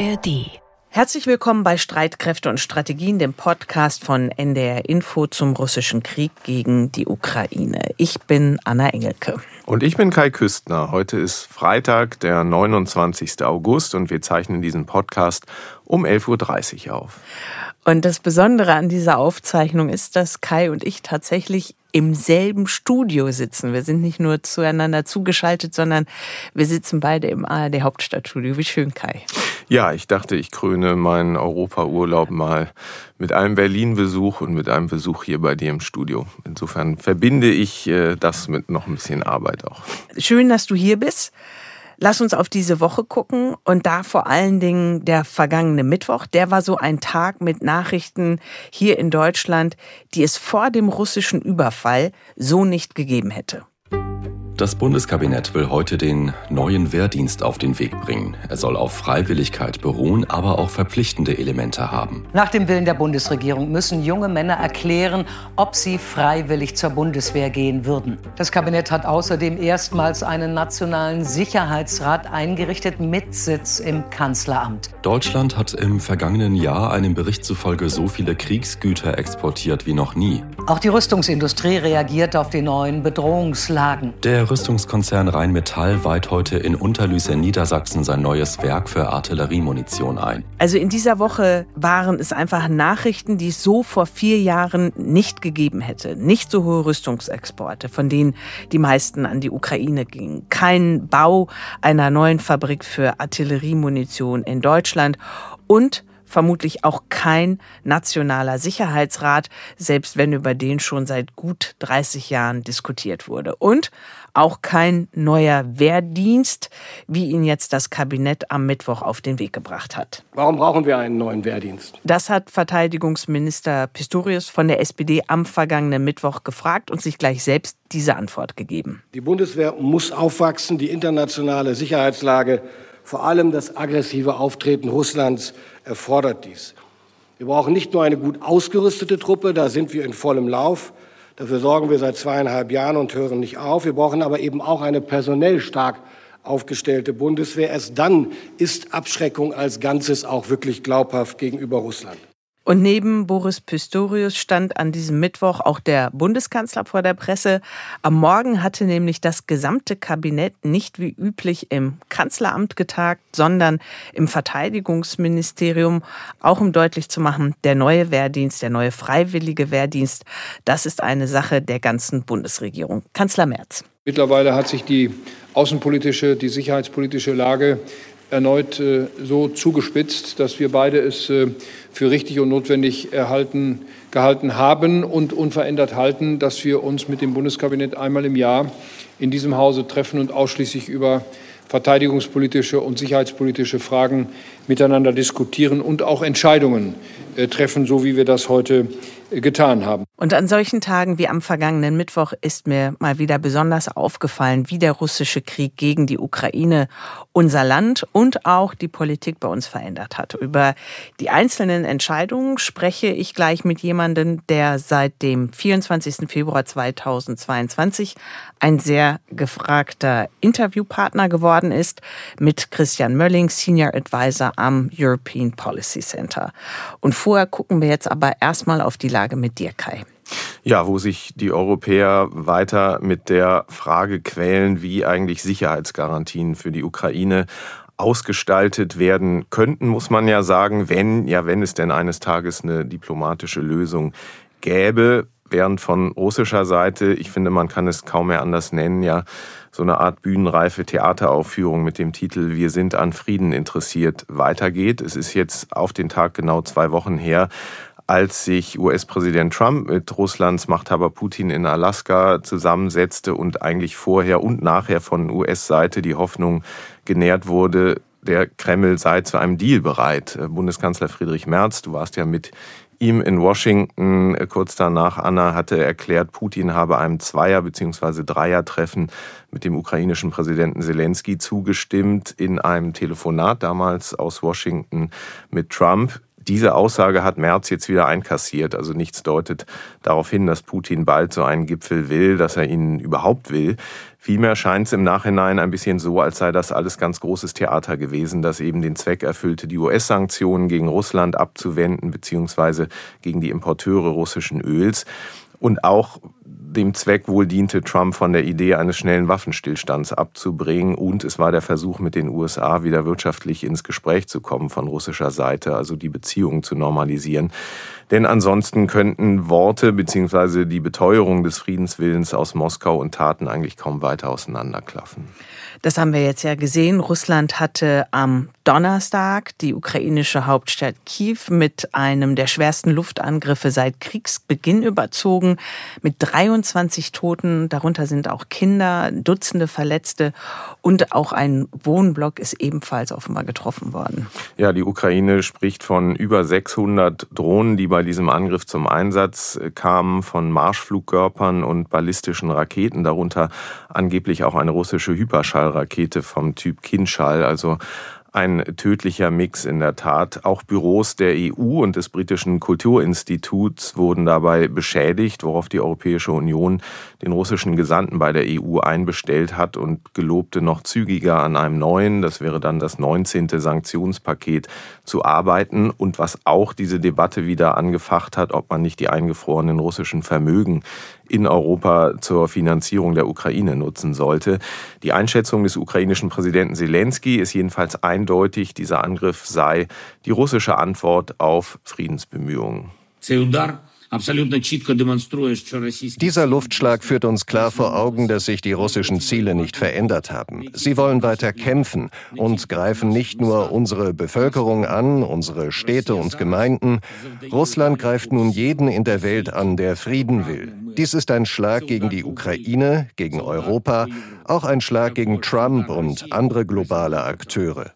ARD. Herzlich willkommen bei Streitkräfte und Strategien, dem Podcast von NDR Info zum russischen Krieg gegen die Ukraine. Ich bin Anna Engelke. Und ich bin Kai Küstner. Heute ist Freitag, der 29. August und wir zeichnen diesen Podcast um 11.30 Uhr auf. Und das Besondere an dieser Aufzeichnung ist, dass Kai und ich tatsächlich im selben Studio sitzen. Wir sind nicht nur zueinander zugeschaltet, sondern wir sitzen beide im ARD Hauptstadtstudio. Wie schön, Kai. Ja, ich dachte, ich kröne meinen Europaurlaub mal mit einem Berlin-Besuch und mit einem Besuch hier bei dir im Studio. Insofern verbinde ich das mit noch ein bisschen Arbeit auch. Schön, dass du hier bist. Lass uns auf diese Woche gucken und da vor allen Dingen der vergangene Mittwoch. Der war so ein Tag mit Nachrichten hier in Deutschland, die es vor dem russischen Überfall so nicht gegeben hätte. Das Bundeskabinett will heute den neuen Wehrdienst auf den Weg bringen. Er soll auf Freiwilligkeit beruhen, aber auch verpflichtende Elemente haben. Nach dem Willen der Bundesregierung müssen junge Männer erklären, ob sie freiwillig zur Bundeswehr gehen würden. Das Kabinett hat außerdem erstmals einen nationalen Sicherheitsrat eingerichtet mit Sitz im Kanzleramt. Deutschland hat im vergangenen Jahr einem Bericht zufolge so viele Kriegsgüter exportiert wie noch nie. Auch die Rüstungsindustrie reagiert auf die neuen Bedrohungslagen. Der Rüstungskonzern Rheinmetall weiht heute in Unterlüß in Niedersachsen sein neues Werk für Artilleriemunition ein. Also in dieser Woche waren es einfach Nachrichten, die es so vor 4 Jahren nicht gegeben hätte. Nicht so hohe Rüstungsexporte, von denen die meisten an die Ukraine gingen. Kein Bau einer neuen Fabrik für Artilleriemunition in Deutschland und vermutlich auch kein nationaler Sicherheitsrat, selbst wenn über den schon seit gut 30 Jahren diskutiert wurde. Und auch kein neuer Wehrdienst, wie ihn jetzt das Kabinett am Mittwoch auf den Weg gebracht hat. Warum brauchen wir einen neuen Wehrdienst? Das hat Verteidigungsminister Pistorius von der SPD am vergangenen Mittwoch gefragt und sich gleich selbst diese Antwort gegeben. Die Bundeswehr muss aufwachsen, die internationale Sicherheitslage, vor allem das aggressive Auftreten Russlands, erfordert dies. Wir brauchen nicht nur eine gut ausgerüstete Truppe, da sind wir in vollem Lauf. Dafür sorgen wir seit 2,5 Jahren und hören nicht auf. Wir brauchen aber eben auch eine personell stark aufgestellte Bundeswehr. Erst dann ist Abschreckung als Ganzes auch wirklich glaubhaft gegenüber Russland. Und neben Boris Pistorius stand an diesem Mittwoch auch der Bundeskanzler vor der Presse. Am Morgen hatte nämlich das gesamte Kabinett nicht wie üblich im Kanzleramt getagt, sondern im Verteidigungsministerium, auch um deutlich zu machen, der neue Wehrdienst, der neue freiwillige Wehrdienst, das ist eine Sache der ganzen Bundesregierung. Kanzler Merz. Mittlerweile hat sich die außenpolitische, die sicherheitspolitische Lage erneut so zugespitzt, dass wir beide es für richtig und notwendig gehalten haben und unverändert halten, dass wir uns mit dem Bundeskabinett einmal im Jahr in diesem Hause treffen und ausschließlich über verteidigungspolitische und sicherheitspolitische Fragen miteinander diskutieren und auch Entscheidungen treffen, so wie wir das heute getan haben. Und an solchen Tagen wie am vergangenen Mittwoch ist mir mal wieder besonders aufgefallen, wie der russische Krieg gegen die Ukraine unser Land und auch die Politik bei uns verändert hat. Über die einzelnen Entscheidungen spreche ich gleich mit jemandem, der seit dem 24. Februar 2022 ein sehr gefragter Interviewpartner geworden ist, mit Christian Mölling, Senior Advisor am European Policy Center. Und vorher gucken wir jetzt aber erstmal auf die Lage mit dir, Kai. Ja, wo sich die Europäer weiter mit der Frage quälen, wie eigentlich Sicherheitsgarantien für die Ukraine ausgestaltet werden könnten, muss man ja sagen, wenn es denn eines Tages eine diplomatische Lösung gäbe. Während von russischer Seite, ich finde, man kann es kaum mehr anders nennen, ja, so eine Art bühnenreife Theateraufführung mit dem Titel "Wir sind an Frieden interessiert" weitergeht. Es ist jetzt auf den Tag genau 2 Wochen her, als sich US-Präsident Trump mit Russlands Machthaber Putin in Alaska zusammensetzte und eigentlich vorher und nachher von US-Seite die Hoffnung genährt wurde, der Kreml sei zu einem Deal bereit. Bundeskanzler Friedrich Merz, du warst ja mit ihm in Washington kurz danach, Anna, hatte erklärt, Putin habe einem Zweier- bzw. Dreier-Treffen mit dem ukrainischen Präsidenten Zelensky zugestimmt in einem Telefonat damals aus Washington mit Trump. Diese Aussage hat Merz jetzt wieder einkassiert. Also nichts deutet darauf hin, dass Putin bald so einen Gipfel will, dass er ihn überhaupt will. Vielmehr scheint es im Nachhinein ein bisschen so, als sei das alles ganz großes Theater gewesen, das eben den Zweck erfüllte, die US-Sanktionen gegen Russland abzuwenden, beziehungsweise gegen die Importeure russischen Öls. Und auch dem Zweck wohl diente, Trump von der Idee eines schnellen Waffenstillstands abzubringen. Und es war der Versuch, mit den USA wieder wirtschaftlich ins Gespräch zu kommen von russischer Seite, also die Beziehungen zu normalisieren. Denn ansonsten könnten Worte bzw. die Beteuerung des Friedenswillens aus Moskau und Taten eigentlich kaum weiter auseinanderklaffen. Das haben wir jetzt ja gesehen. Russland hatte am Donnerstag die ukrainische Hauptstadt Kiew mit einem der schwersten Luftangriffe seit Kriegsbeginn überzogen, mit 23 Toten. Darunter sind auch Kinder, Dutzende Verletzte und auch ein Wohnblock ist ebenfalls offenbar getroffen worden. Ja, die Ukraine spricht von über 600 Drohnen, die bei diesem Angriff zum Einsatz kamen, von Marschflugkörpern und ballistischen Raketen, darunter angeblich auch eine russische Hyperschallrakete vom Typ Kinschall, also ein tödlicher Mix in der Tat. Auch Büros der EU und des britischen Kulturinstituts wurden dabei beschädigt, worauf die Europäische Union den russischen Gesandten bei der EU einbestellt hat und gelobte, noch zügiger an einem neuen, das wäre dann das 19. Sanktionspaket, zu arbeiten. Und was auch diese Debatte wieder angefacht hat, ob man nicht die eingefrorenen russischen Vermögen in Europa zur Finanzierung der Ukraine nutzen sollte. Die Einschätzung des ukrainischen Präsidenten Selenskyj ist jedenfalls eindeutig, dieser Angriff sei die russische Antwort auf Friedensbemühungen. Dieser Luftschlag führt uns klar vor Augen, dass sich die russischen Ziele nicht verändert haben. Sie wollen weiter kämpfen und greifen nicht nur unsere Bevölkerung an, unsere Städte und Gemeinden. Russland greift nun jeden in der Welt an, der Frieden will. Dies ist ein Schlag gegen die Ukraine, gegen Europa, auch ein Schlag gegen Trump und andere globale Akteure.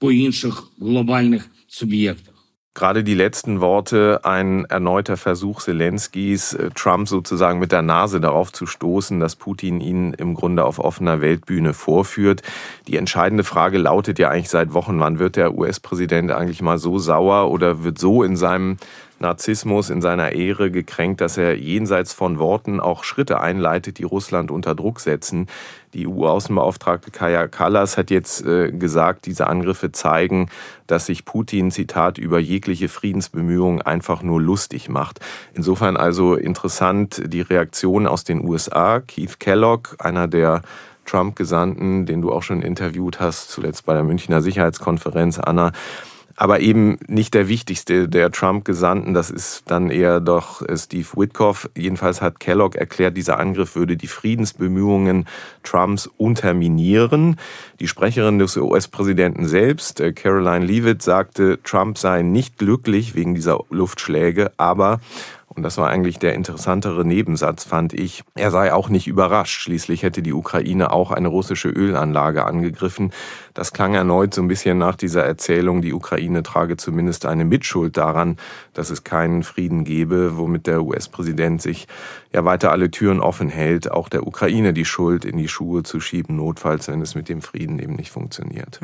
Gerade die letzten Worte, ein erneuter Versuch Selenskys, Trump sozusagen mit der Nase darauf zu stoßen, dass Putin ihn im Grunde auf offener Weltbühne vorführt. Die entscheidende Frage lautet ja eigentlich seit Wochen, wann wird der US-Präsident eigentlich mal so sauer oder wird so in seinem Narzissmus, in seiner Ehre gekränkt, dass er jenseits von Worten auch Schritte einleitet, die Russland unter Druck setzen. Die EU-Außenbeauftragte Kaja Kallas hat jetzt gesagt, diese Angriffe zeigen, dass sich Putin, Zitat, über jegliche Friedensbemühungen einfach nur lustig macht. Insofern also interessant die Reaktion aus den USA. Keith Kellogg, einer der Trump-Gesandten, den du auch schon interviewt hast, zuletzt bei der Münchner Sicherheitskonferenz, Anna, aber eben nicht der wichtigste der Trump-Gesandten, das ist dann eher doch Steve Witkoff. Jedenfalls hat Kellogg erklärt, dieser Angriff würde die Friedensbemühungen Trumps unterminieren. Die Sprecherin des US-Präsidenten selbst, Caroline Leavitt, sagte, Trump sei nicht glücklich wegen dieser Luftschläge, aber, und das war eigentlich der interessantere Nebensatz, fand ich, er sei auch nicht überrascht. Schließlich hätte die Ukraine auch eine russische Ölanlage angegriffen. Das klang erneut so ein bisschen nach dieser Erzählung, die Ukraine trage zumindest eine Mitschuld daran, dass es keinen Frieden gebe, womit der US-Präsident sich ja weiter alle Türen offen hält, auch der Ukraine die Schuld in die Schuhe zu schieben, notfalls, wenn es mit dem Frieden eben nicht funktioniert.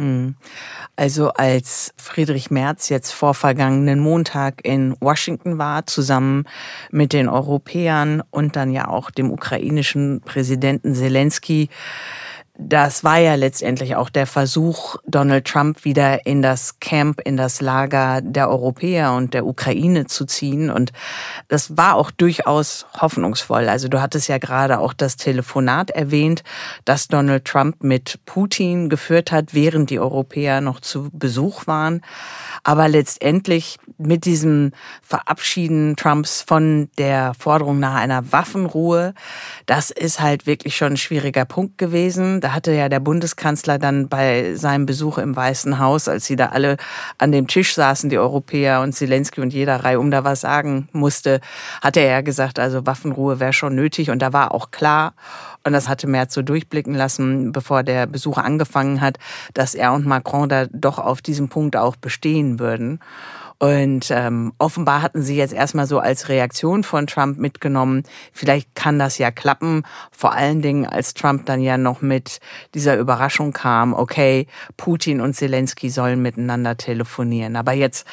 Also als Friedrich Merz jetzt vor vergangenen Montag in Washington war, zusammen mit den Europäern und dann ja auch dem ukrainischen Präsidenten Selenskyj, das war ja letztendlich auch der Versuch, Donald Trump wieder in das Camp, in das Lager der Europäer und der Ukraine zu ziehen. Und das war auch durchaus hoffnungsvoll. Also du hattest ja gerade auch das Telefonat erwähnt, das Donald Trump mit Putin geführt hat, während die Europäer noch zu Besuch waren. Aber letztendlich mit diesem Verabschieden Trumps von der Forderung nach einer Waffenruhe, das ist halt wirklich schon ein schwieriger Punkt gewesen. Da hatte ja der Bundeskanzler dann bei seinem Besuch im Weißen Haus, als sie da alle an dem Tisch saßen, die Europäer und Selenskyj und jeder Reihum da was sagen musste, hat er ja gesagt, also Waffenruhe wäre schon nötig. Und da war auch klar, und das hatte Merz so durchblicken lassen, bevor der Besuch angefangen hat, dass er und Macron da doch auf diesem Punkt auch bestehen würden. Und offenbar hatten sie jetzt erstmal so als Reaktion von Trump mitgenommen, vielleicht kann das ja klappen, vor allen Dingen als Trump dann ja noch mit dieser Überraschung kam, okay, Putin und Zelensky sollen miteinander telefonieren. Aber jetzt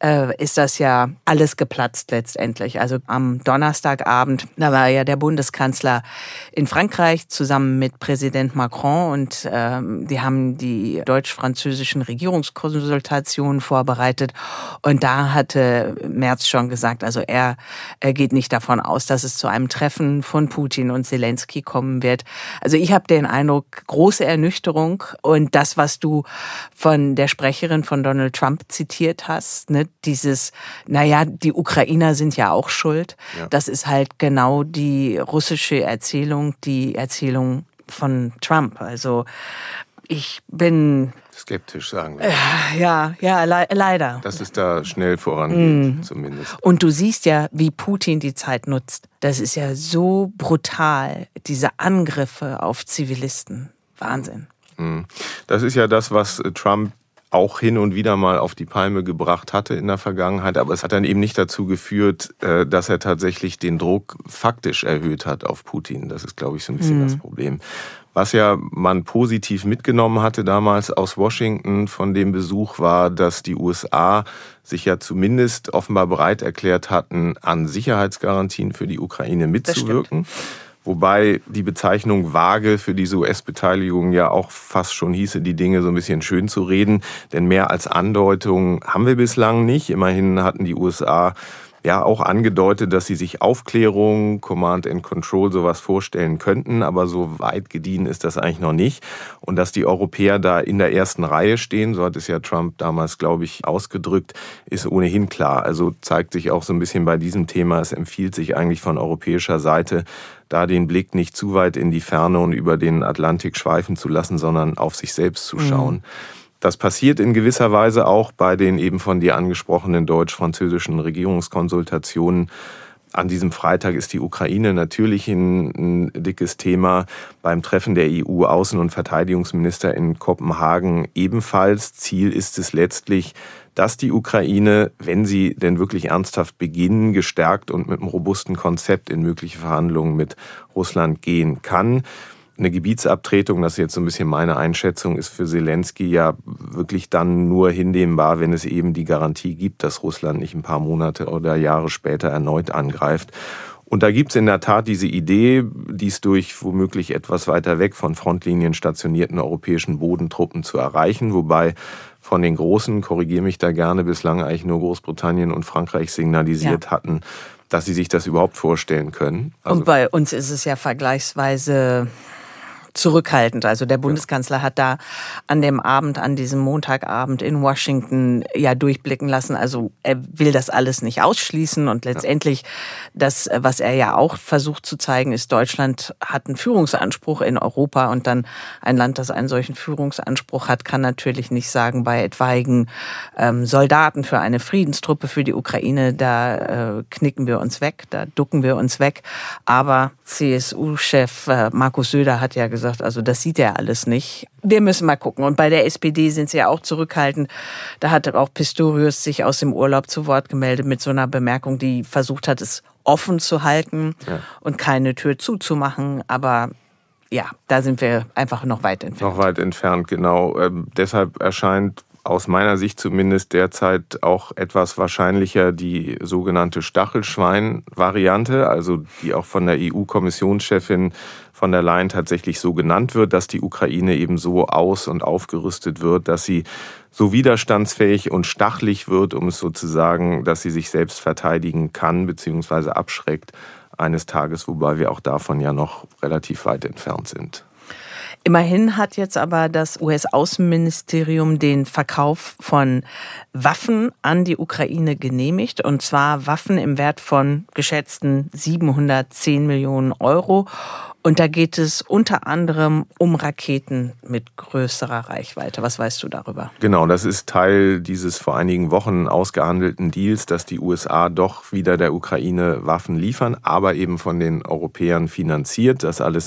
ist das ja alles geplatzt letztendlich. Also am Donnerstagabend, da war ja der Bundeskanzler in Frankreich zusammen mit Präsident Macron und die haben die deutsch-französischen Regierungskonsultationen vorbereitet. Und da hatte Merz schon gesagt, also er geht nicht davon aus, dass es zu einem Treffen von Putin und Zelensky kommen wird. Also ich habe den Eindruck, große Ernüchterung. Und das, was du von der Sprecherin von Donald Trump zitiert hast, ne, dieses, naja, die Ukrainer sind ja auch schuld. Ja. Das ist halt genau die russische Erzählung, die Erzählung von Trump. Also ich bin skeptisch, sagen wir. Ja, leider. Dass es da schnell vorangeht, zumindest. Und du siehst ja, wie Putin die Zeit nutzt. Das ist ja so brutal, diese Angriffe auf Zivilisten. Wahnsinn. Das ist ja das, was Trump auch hin und wieder mal auf die Palme gebracht hatte in der Vergangenheit. Aber es hat dann eben nicht dazu geführt, dass er tatsächlich den Druck faktisch erhöht hat auf Putin. Das ist, glaube ich, so ein bisschen das Problem. Was ja man positiv mitgenommen hatte damals aus Washington von dem Besuch war, dass die USA sich ja zumindest offenbar bereit erklärt hatten, an Sicherheitsgarantien für die Ukraine mitzuwirken. Wobei die Bezeichnung vage für diese US-Beteiligung ja auch fast schon hieße, die Dinge so ein bisschen schön zu reden. Denn mehr als Andeutungen haben wir bislang nicht. Immerhin hatten die USA ja auch angedeutet, dass sie sich Aufklärung, Command and Control, sowas vorstellen könnten. Aber so weit gediehen ist das eigentlich noch nicht. Und dass die Europäer da in der ersten Reihe stehen, so hat es ja Trump damals, glaube ich, ausgedrückt, ist ohnehin klar. Also zeigt sich auch so ein bisschen bei diesem Thema, es empfiehlt sich eigentlich von europäischer Seite, da den Blick nicht zu weit in die Ferne und über den Atlantik schweifen zu lassen, sondern auf sich selbst zu schauen. Das passiert in gewisser Weise auch bei den eben von dir angesprochenen deutsch-französischen Regierungskonsultationen. An diesem Freitag ist die Ukraine natürlich ein dickes Thema. Beim Treffen der EU-Außen- und Verteidigungsminister in Kopenhagen ebenfalls. Ziel ist es letztlich, dass die Ukraine, wenn sie denn wirklich ernsthaft beginnen, gestärkt und mit einem robusten Konzept in mögliche Verhandlungen mit Russland gehen kann. Eine Gebietsabtretung, das ist jetzt so ein bisschen meine Einschätzung, ist für Zelensky ja wirklich dann nur hinnehmbar, wenn es eben die Garantie gibt, dass Russland nicht ein paar Monate oder Jahre später erneut angreift. Und da gibt's in der Tat diese Idee, dies durch womöglich etwas weiter weg von Frontlinien stationierten europäischen Bodentruppen zu erreichen, wobei von den Großen, korrigiere mich da gerne, bislang eigentlich nur Großbritannien und Frankreich signalisiert hatten, dass sie sich das überhaupt vorstellen können. Also und bei uns ist es ja vergleichsweise zurückhaltend. Also der Bundeskanzler hat da an dem Abend, an diesem Montagabend in Washington ja durchblicken lassen. Also er will das alles nicht ausschließen und letztendlich das, was er ja auch versucht zu zeigen, ist, Deutschland hat einen Führungsanspruch in Europa und dann ein Land, das einen solchen Führungsanspruch hat, kann natürlich nicht sagen, bei etwaigen Soldaten für eine Friedenstruppe für die Ukraine, da knicken wir uns weg, da ducken wir uns weg. Aber CSU-Chef Markus Söder hat ja gesagt, also das sieht er alles nicht. Wir müssen mal gucken. Und bei der SPD sind sie ja auch zurückhaltend. Da hat auch Pistorius sich aus dem Urlaub zu Wort gemeldet mit so einer Bemerkung, die versucht hat, es offen zu halten und keine Tür zuzumachen. Aber ja, da sind wir einfach noch weit entfernt. Noch weit entfernt, genau. Deshalb erscheint aus meiner Sicht zumindest derzeit auch etwas wahrscheinlicher die sogenannte Stachelschwein-Variante, also die auch von der EU-Kommissionschefin von der Leyen tatsächlich so genannt wird, dass die Ukraine eben so aus- und aufgerüstet wird, dass sie so widerstandsfähig und stachelig wird, um es so zu sagen, dass sie sich selbst verteidigen kann bzw. abschreckt eines Tages, wobei wir auch davon ja noch relativ weit entfernt sind. Immerhin hat jetzt aber das US-Außenministerium den Verkauf von Waffen an die Ukraine genehmigt. Und zwar Waffen im Wert von geschätzten 710 Millionen Euro. Und da geht es unter anderem um Raketen mit größerer Reichweite. Was weißt du darüber? Genau, das ist Teil dieses vor einigen Wochen ausgehandelten Deals, dass die USA doch wieder der Ukraine Waffen liefern, aber eben von den Europäern finanziert. Das alles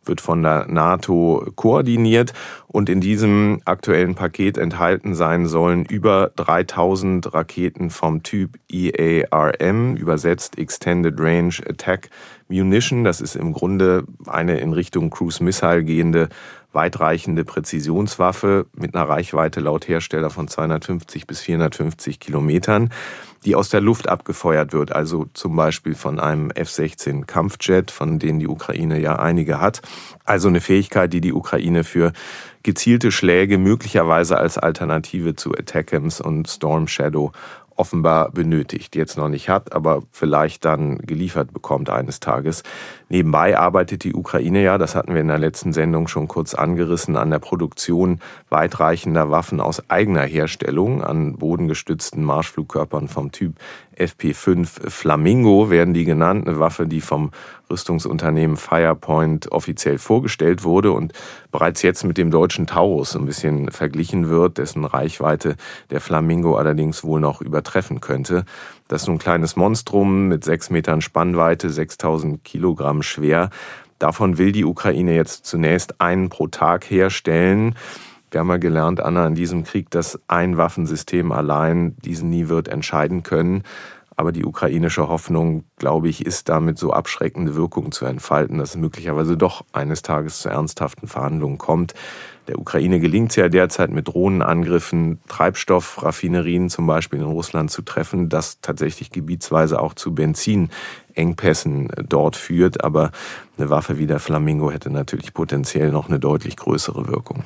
wird von der NATO koordiniert. Und in diesem aktuellen Paket enthalten sein sollen über 3000 Raketen vom Typ EARM, übersetzt Extended Range Attack Munition. Das ist im Grunde eine in Richtung Cruise Missile gehende, weitreichende Präzisionswaffe mit einer Reichweite laut Hersteller von 250 bis 450 Kilometern, die aus der Luft abgefeuert wird, also zum Beispiel von einem F-16 Kampfjet, von denen die Ukraine ja einige hat. Also eine Fähigkeit, die die Ukraine für gezielte Schläge möglicherweise als Alternative zu ATACMS und Storm Shadow offenbar benötigt, jetzt noch nicht hat, aber vielleicht dann geliefert bekommt eines Tages. Nebenbei arbeitet die Ukraine ja, das hatten wir in der letzten Sendung schon kurz angerissen, an der Produktion weitreichender Waffen aus eigener Herstellung, an bodengestützten Marschflugkörpern vom Typ FP5 Flamingo werden die genannt, eine Waffe, die vom Rüstungsunternehmen Firepoint offiziell vorgestellt wurde und bereits jetzt mit dem deutschen Taurus ein bisschen verglichen wird, dessen Reichweite der Flamingo allerdings wohl noch übertreffen könnte. Das ist ein kleines Monstrum mit 6 Metern Spannweite, 6000 Kilogramm schwer. Davon will die Ukraine jetzt zunächst einen pro Tag herstellen. Wir haben ja gelernt, Anna, in diesem Krieg, dass ein Waffensystem allein diesen nie wird entscheiden können. Aber die ukrainische Hoffnung, glaube ich, ist damit so abschreckende Wirkung zu entfalten, dass es möglicherweise doch eines Tages zu ernsthaften Verhandlungen kommt. Der Ukraine gelingt es ja derzeit mit Drohnenangriffen, Treibstoffraffinerien zum Beispiel in Russland zu treffen, das tatsächlich gebietsweise auch zu Benzinengpässen dort führt. Aber eine Waffe wie der Flamingo hätte natürlich potenziell noch eine deutlich größere Wirkung.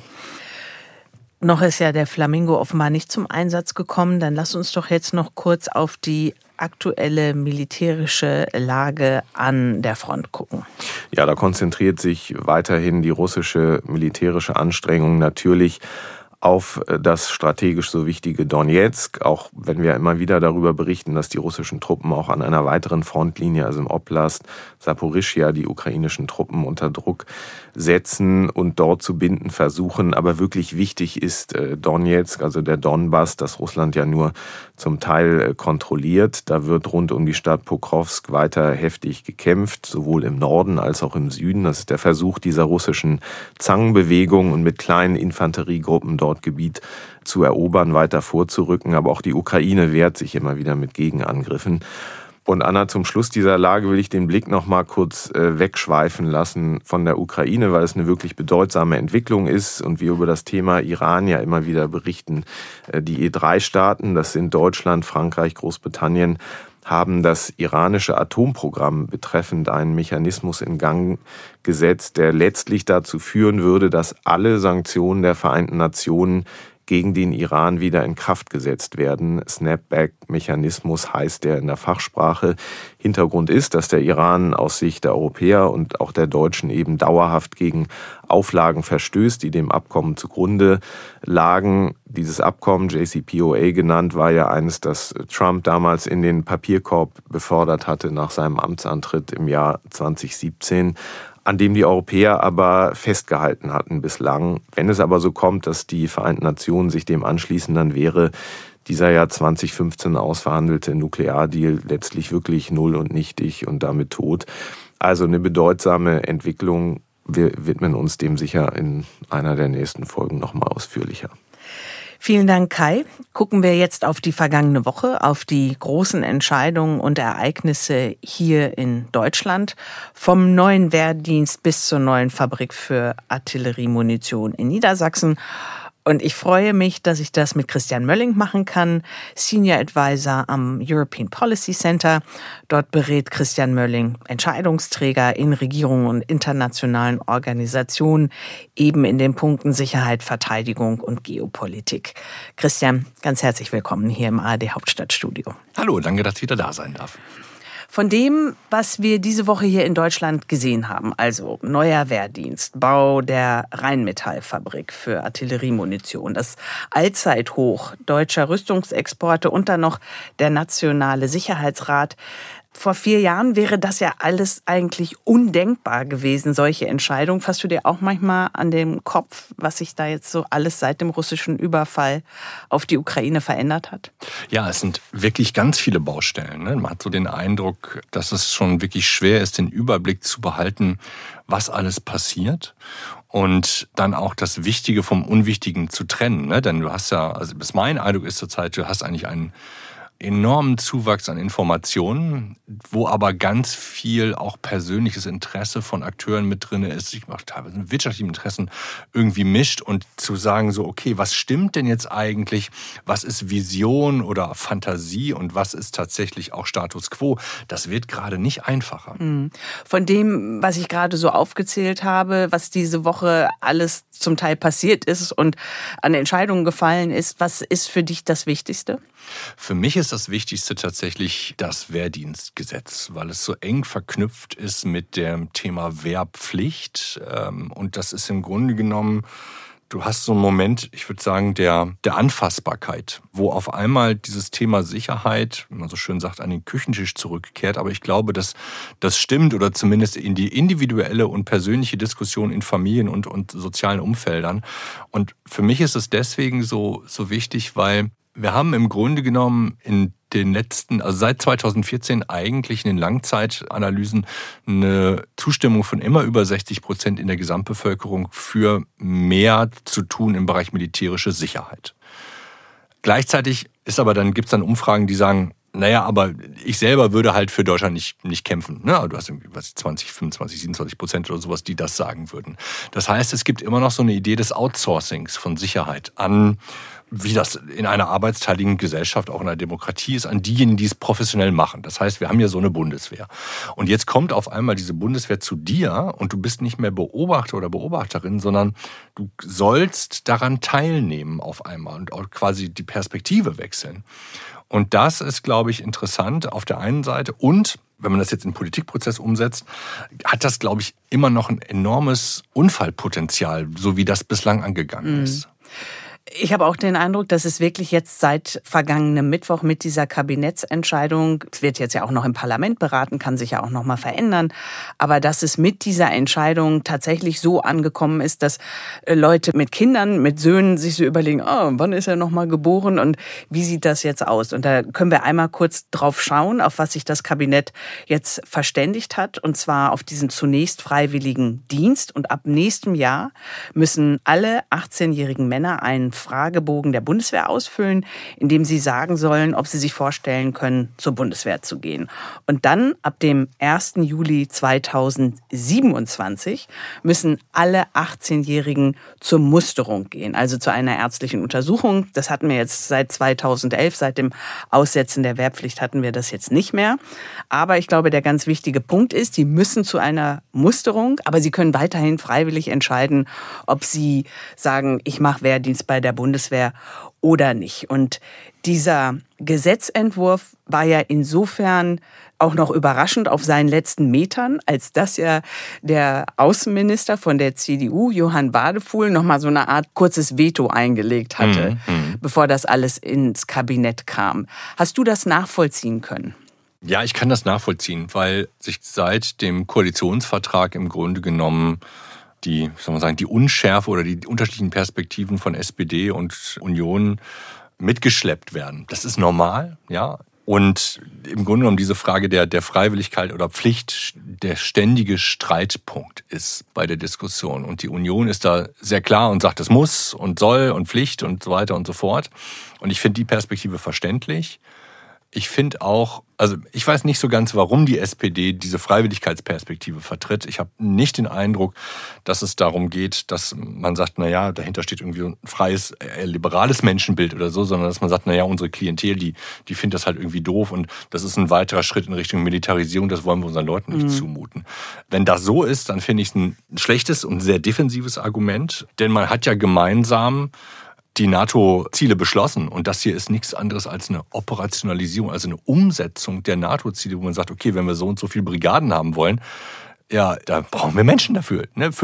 Noch ist ja der Flamingo offenbar nicht zum Einsatz gekommen. Dann lass uns doch jetzt noch kurz auf die aktuelle militärische Lage an der Front gucken. Ja, da konzentriert sich weiterhin die russische militärische Anstrengung natürlich auf das strategisch so wichtige Donezk, auch wenn wir immer wieder darüber berichten, dass die russischen Truppen auch an einer weiteren Frontlinie, also im Oblast Saporischschja, die ukrainischen Truppen unter Druck setzen und dort zu binden versuchen. Aber wirklich wichtig ist Donezk, also der Donbass, das Russland ja nur zum Teil kontrolliert. Da wird rund um die Stadt Pokrovsk weiter heftig gekämpft, sowohl im Norden als auch im Süden. Das ist der Versuch dieser russischen Zangenbewegung und mit kleinen Infanteriegruppen dort Gebiet zu erobern, weiter vorzurücken. Aber auch die Ukraine wehrt sich immer wieder mit Gegenangriffen. Und Anna, zum Schluss dieser Lage will ich den Blick noch mal kurz wegschweifen lassen von der Ukraine, weil es eine wirklich bedeutsame Entwicklung ist und wir über das Thema Iran ja immer wieder berichten. Die E3-Staaten, das sind Deutschland, Frankreich, Großbritannien, haben das iranische Atomprogramm betreffend einen Mechanismus in Gang gesetzt, der letztlich dazu führen würde, dass alle Sanktionen der Vereinten Nationen gegen den Iran wieder in Kraft gesetzt werden. Snapback-Mechanismus heißt der in der Fachsprache. Hintergrund ist, dass der Iran aus Sicht der Europäer und auch der Deutschen eben dauerhaft gegen Auflagen verstößt, die dem Abkommen zugrunde lagen. Dieses Abkommen, JCPOA genannt, war ja eines, das Trump damals in den Papierkorb befördert hatte nach seinem Amtsantritt im Jahr 2017. An dem die Europäer aber festgehalten hatten bislang. Wenn es aber so kommt, dass die Vereinten Nationen sich dem anschließen, dann wäre dieser ja 2015 ausverhandelte Nukleardeal letztlich wirklich null und nichtig und damit tot. Also eine bedeutsame Entwicklung. Wir widmen uns dem sicher in einer der nächsten Folgen nochmal ausführlicher. Vielen Dank, Kai. Gucken wir jetzt auf die vergangene Woche, auf die großen Entscheidungen und Ereignisse hier in Deutschland. Vom neuen Wehrdienst bis zur neuen Fabrik für Artilleriemunition in Niedersachsen. Und ich freue mich, dass ich das mit Christian Mölling machen kann, Senior Advisor am European Policy Center. Dort berät Christian Mölling Entscheidungsträger in Regierungen und internationalen Organisationen, eben in den Punkten Sicherheit, Verteidigung und Geopolitik. Christian, ganz herzlich willkommen hier im ARD Hauptstadtstudio. Hallo, danke, dass ich wieder da sein darf. Von dem, was wir diese Woche hier in Deutschland gesehen haben, also neuer Wehrdienst, Bau der Rheinmetallfabrik für Artilleriemunition, das Allzeithoch deutscher Rüstungsexporte und dann noch der Nationale Sicherheitsrat. Vor 4 Jahren wäre das ja alles eigentlich undenkbar gewesen, solche Entscheidungen. Fasst du dir auch manchmal an den Kopf, was sich da jetzt so alles seit dem russischen Überfall auf die Ukraine verändert hat? Ja, es sind wirklich ganz viele Baustellen. Man hat so den Eindruck, dass es schon wirklich schwer ist, den Überblick zu behalten, was alles passiert. Und dann auch das Wichtige vom Unwichtigen zu trennen. Denn du hast ja, also bis mein Eindruck ist zurzeit, du hast eigentlich einen enormen Zuwachs an Informationen, wo aber ganz viel auch persönliches Interesse von Akteuren mit drin ist, sich auch teilweise mit wirtschaftlichen Interessen irgendwie mischt und zu sagen so, okay, was stimmt denn jetzt eigentlich, was ist Vision oder Fantasie und was ist tatsächlich auch Status Quo, das wird gerade nicht einfacher. Von dem, was ich gerade so aufgezählt habe, was diese Woche alles zum Teil passiert ist und an Entscheidungen gefallen ist, was ist für dich das Wichtigste? Für mich ist das Wichtigste tatsächlich das Wehrdienstgesetz, weil es so eng verknüpft ist mit dem Thema Wehrpflicht. Und das ist im Grunde genommen, du hast so einen Moment, ich würde sagen, der Anfassbarkeit, wo auf einmal dieses Thema Sicherheit, wie man so schön sagt, an den Küchentisch zurückkehrt. Aber ich glaube, dass das stimmt oder zumindest in die individuelle und persönliche Diskussion in Familien und sozialen Umfeldern. Und für mich ist es deswegen so wichtig, weil wir haben im Grunde genommen in den letzten, also seit 2014 eigentlich in den Langzeitanalysen eine Zustimmung von immer über 60% in der Gesamtbevölkerung für mehr zu tun im Bereich militärische Sicherheit. Gleichzeitig gibt es dann Umfragen, die sagen, naja, aber ich selber würde halt für Deutschland nicht kämpfen. Du hast irgendwie 20, 25, 27% oder sowas, die das sagen würden. Das heißt, es gibt immer noch so eine Idee des Outsourcings von Sicherheit an, wie das in einer arbeitsteiligen Gesellschaft, auch in einer Demokratie ist, an diejenigen, die es professionell machen. Das heißt, wir haben hier so eine Bundeswehr. Und jetzt kommt auf einmal diese Bundeswehr zu dir und du bist nicht mehr Beobachter oder Beobachterin, sondern du sollst daran teilnehmen auf einmal und auch quasi die Perspektive wechseln. Und das ist, glaube ich, interessant auf der einen Seite. Und wenn man das jetzt in den Politikprozess umsetzt, hat das, glaube ich, immer noch ein enormes Unfallpotenzial, so wie das bislang angegangen ist. Ich habe auch den Eindruck, dass es wirklich jetzt seit vergangenem Mittwoch mit dieser Kabinettsentscheidung, es wird jetzt ja auch noch im Parlament beraten, kann sich ja auch noch mal verändern, aber dass es mit dieser Entscheidung tatsächlich so angekommen ist, dass Leute mit Kindern, mit Söhnen sich so überlegen, wann ist er noch mal geboren und wie sieht das jetzt aus? Und da können wir einmal kurz drauf schauen, auf was sich das Kabinett jetzt verständigt hat, und zwar auf diesen zunächst freiwilligen Dienst. Und ab nächstem Jahr müssen alle 18-jährigen Männer einen Fragebogen der Bundeswehr ausfüllen, in dem sie sagen sollen, ob sie sich vorstellen können, zur Bundeswehr zu gehen. Und dann ab dem 1. Juli 2027 müssen alle 18-Jährigen zur Musterung gehen, also zu einer ärztlichen Untersuchung. Das hatten wir jetzt seit 2011, seit dem Aussetzen der Wehrpflicht hatten wir das jetzt nicht mehr. Aber ich glaube, der ganz wichtige Punkt ist, sie müssen zu einer Musterung, aber sie können weiterhin freiwillig entscheiden, ob sie sagen, ich mache Wehrdienst bei der Bundeswehr oder nicht. Und dieser Gesetzentwurf war ja insofern auch noch überraschend auf seinen letzten Metern, als dass ja der Außenminister von der CDU, Johann Wadefuhl, noch mal so eine Art kurzes Veto eingelegt hatte, bevor das alles ins Kabinett kam. Hast du das nachvollziehen können? Ja, ich kann das nachvollziehen, weil sich seit dem Koalitionsvertrag im Grunde genommen die Unschärfe oder die unterschiedlichen Perspektiven von SPD und Union mitgeschleppt werden. Das ist normal, ja. Und im Grunde genommen diese Frage der Freiwilligkeit oder Pflicht der ständige Streitpunkt ist bei der Diskussion. Und die Union ist da sehr klar und sagt, es muss und soll und Pflicht und so weiter und so fort. Und ich finde die Perspektive verständlich. Ich finde auch, also ich weiß nicht so ganz, warum die SPD diese Freiwilligkeitsperspektive vertritt. Ich habe nicht den Eindruck, dass es darum geht, dass man sagt, naja, dahinter steht irgendwie ein freies, liberales Menschenbild oder so, sondern dass man sagt, naja, unsere Klientel, die findet das halt irgendwie doof und das ist ein weiterer Schritt in Richtung Militarisierung, das wollen wir unseren Leuten nicht zumuten. Wenn das so ist, dann finde ich es ein schlechtes und sehr defensives Argument, denn man hat ja gemeinsam die NATO-Ziele beschlossen. Und das hier ist nichts anderes als eine Operationalisierung, also eine Umsetzung der NATO-Ziele, wo man sagt, okay, wenn wir so und so viele Brigaden haben wollen, Ja, da brauchen wir Menschen dafür.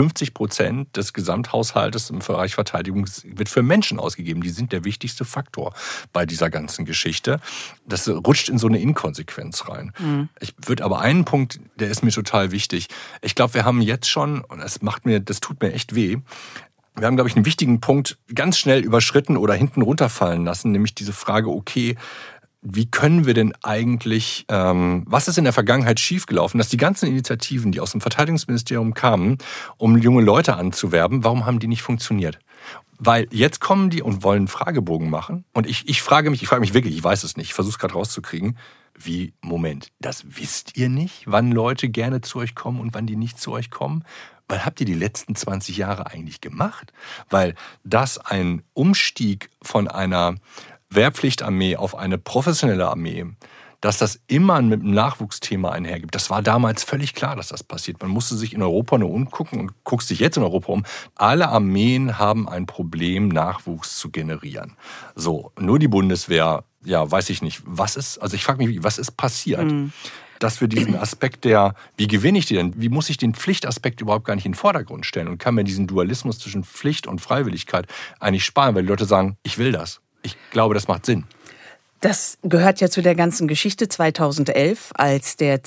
50% des Gesamthaushaltes im Bereich Verteidigung wird für Menschen ausgegeben. Die sind der wichtigste Faktor bei dieser ganzen Geschichte. Das rutscht in so eine Inkonsequenz rein. Ich würde aber einen Punkt, der ist mir total wichtig. Ich glaube, wir haben jetzt schon, und das tut mir echt weh, wir haben, glaube ich, einen wichtigen Punkt ganz schnell überschritten oder hinten runterfallen lassen, nämlich diese Frage, okay, wie können wir denn eigentlich, was ist in der Vergangenheit schiefgelaufen, dass die ganzen Initiativen, die aus dem Verteidigungsministerium kamen, um junge Leute anzuwerben, warum haben die nicht funktioniert? Weil jetzt kommen die und wollen einen Fragebogen machen. Und ich frage mich wirklich, ich weiß es nicht, ich versuche es gerade rauszukriegen. Moment, das wisst ihr nicht, wann Leute gerne zu euch kommen und wann die nicht zu euch kommen? Was habt ihr die letzten 20 Jahre eigentlich gemacht? Weil das ein Umstieg von einer Wehrpflichtarmee auf eine professionelle Armee, dass das immer mit einem Nachwuchsthema einhergibt. Das war damals völlig klar, dass das passiert. Man musste sich in Europa nur umgucken und guckst dich jetzt in Europa um. Alle Armeen haben ein Problem, Nachwuchs zu generieren. So, nur die Bundeswehr, ja, weiß ich nicht, ich frage mich, was ist passiert? Dass wir diesen Aspekt wie gewinne ich die denn? Wie muss ich den Pflichtaspekt überhaupt gar nicht in den Vordergrund stellen und kann mir diesen Dualismus zwischen Pflicht und Freiwilligkeit eigentlich sparen, weil die Leute sagen, ich will das. Ich glaube, das macht Sinn. Das gehört ja zu der ganzen Geschichte 2011, als der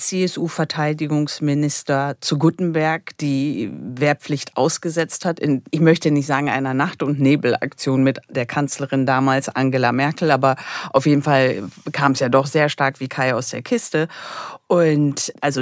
CSU-Verteidigungsminister zu Guttenberg die Wehrpflicht ausgesetzt hat. Ich möchte nicht sagen einer Nacht- und Nebelaktion mit der Kanzlerin damals, Angela Merkel, aber auf jeden Fall kam es ja doch sehr stark wie Kai aus der Kiste. Und also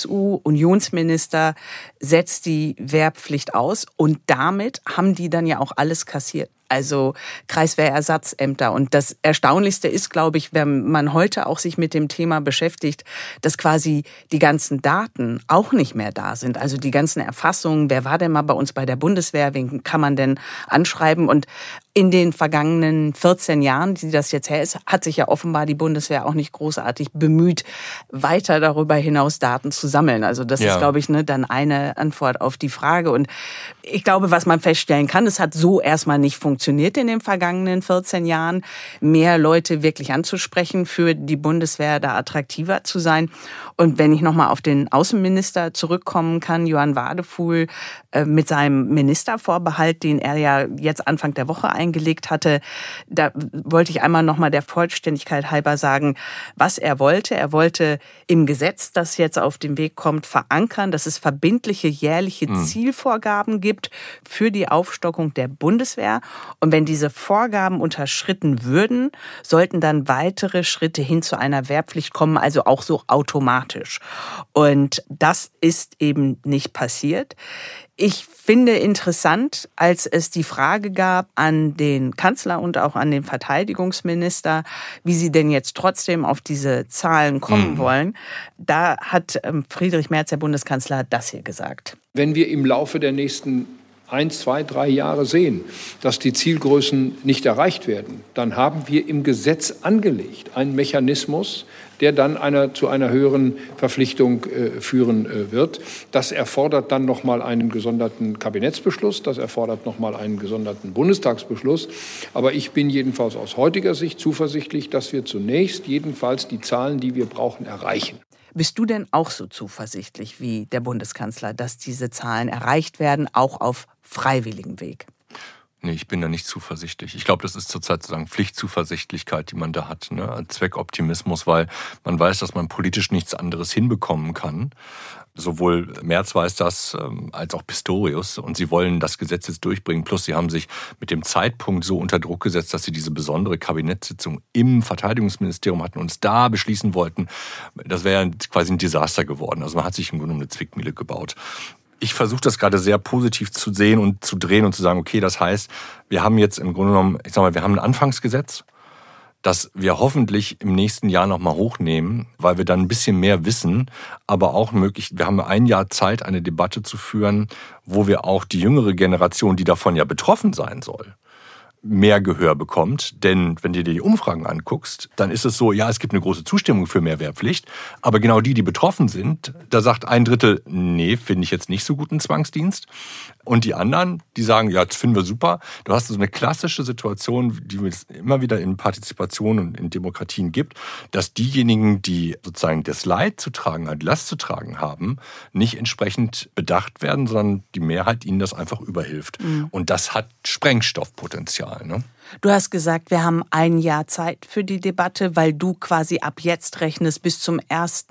CSU-Unionsminister setzt die Wehrpflicht aus und damit haben die dann ja auch alles kassiert. Also Kreiswehrersatzämter. Und das Erstaunlichste ist, glaube ich, wenn man heute auch sich mit dem Thema beschäftigt, dass quasi die ganzen Daten auch nicht mehr da sind. Also die ganzen Erfassungen, wer war denn mal bei uns bei der Bundeswehr, wen kann man denn anschreiben? Und in den vergangenen 14 Jahren, die das jetzt her ist, hat sich ja offenbar die Bundeswehr auch nicht großartig bemüht, weiter darüber hinaus Daten zu sammeln. Also das ist, glaube ich, dann eine Antwort auf die Frage. Und ich glaube, was man feststellen kann, es hat so erstmal nicht funktioniert in den vergangenen 14 Jahren, mehr Leute wirklich anzusprechen, für die Bundeswehr da attraktiver zu sein. Und wenn ich nochmal auf den Außenminister zurückkommen kann, Johann Wadefuhl, mit seinem Ministervorbehalt, den er ja jetzt Anfang der Woche eingelegt hatte, da wollte ich einmal nochmal der Vollständigkeit halber sagen, was er wollte. Er wollte im Gesetz, das jetzt auf den Weg kommt, verankern, dass es verbindliche jährliche Zielvorgaben gibt für die Aufstockung der Bundeswehr. Und wenn diese Vorgaben unterschritten würden, sollten dann weitere Schritte hin zu einer Wehrpflicht kommen, also auch so automatisch. Und das ist eben nicht passiert. Ich finde interessant, als es die Frage gab an den Kanzler und auch an den Verteidigungsminister, wie sie denn jetzt trotzdem auf diese Zahlen kommen wollen, da hat Friedrich Merz, der Bundeskanzler, das hier gesagt. Wenn wir im Laufe der nächsten 1, 2, 3 Jahre sehen, dass die Zielgrößen nicht erreicht werden, dann haben wir im Gesetz angelegt einen Mechanismus, der dann zu einer höheren Verpflichtung führen wird. Das erfordert dann nochmal einen gesonderten Kabinettsbeschluss, das erfordert nochmal einen gesonderten Bundestagsbeschluss. Aber ich bin jedenfalls aus heutiger Sicht zuversichtlich, dass wir zunächst jedenfalls die Zahlen, die wir brauchen, erreichen. Bist du denn auch so zuversichtlich wie der Bundeskanzler, dass diese Zahlen erreicht werden, auch auf freiwilligem Weg? Nee, ich bin da nicht zuversichtlich. Ich glaube, das ist zurzeit sozusagen Pflichtzuversichtlichkeit, die man da hat, Zweckoptimismus, weil man weiß, dass man politisch nichts anderes hinbekommen kann. Sowohl Merz weiß das, als auch Pistorius. Und sie wollen das Gesetz jetzt durchbringen. Plus, sie haben sich mit dem Zeitpunkt so unter Druck gesetzt, dass sie diese besondere Kabinettssitzung im Verteidigungsministerium hatten und es da beschließen wollten. Das wäre quasi ein Desaster geworden. Also man hat sich im Grunde eine Zwickmühle gebaut. Ich versuche das gerade sehr positiv zu sehen und zu drehen und zu sagen, okay, das heißt, wir haben jetzt im Grunde genommen, wir haben ein Anfangsgesetz, das wir hoffentlich im nächsten Jahr nochmal hochnehmen, weil wir dann ein bisschen mehr wissen, aber auch wir haben 1 Jahr Zeit, eine Debatte zu führen, wo wir auch die jüngere Generation, die davon ja betroffen sein soll, mehr Gehör bekommt. Denn wenn du dir die Umfragen anguckst, dann ist es so, ja, es gibt eine große Zustimmung für mehr Wehrpflicht. Aber genau die betroffen sind, da sagt 1/3, nee, finde ich jetzt nicht so gut einen Zwangsdienst. Und die anderen, die sagen, ja, das finden wir super. Du hast so eine klassische Situation, die es immer wieder in Partizipation und in Demokratien gibt, dass diejenigen, die sozusagen das Leid zu tragen, die Last zu tragen haben, nicht entsprechend bedacht werden, sondern die Mehrheit ihnen das einfach überhilft. Mhm. Und das hat Sprengstoffpotenzial, ne? Du hast gesagt, wir haben ein Jahr Zeit für die Debatte, weil du quasi ab jetzt rechnest bis zum 1.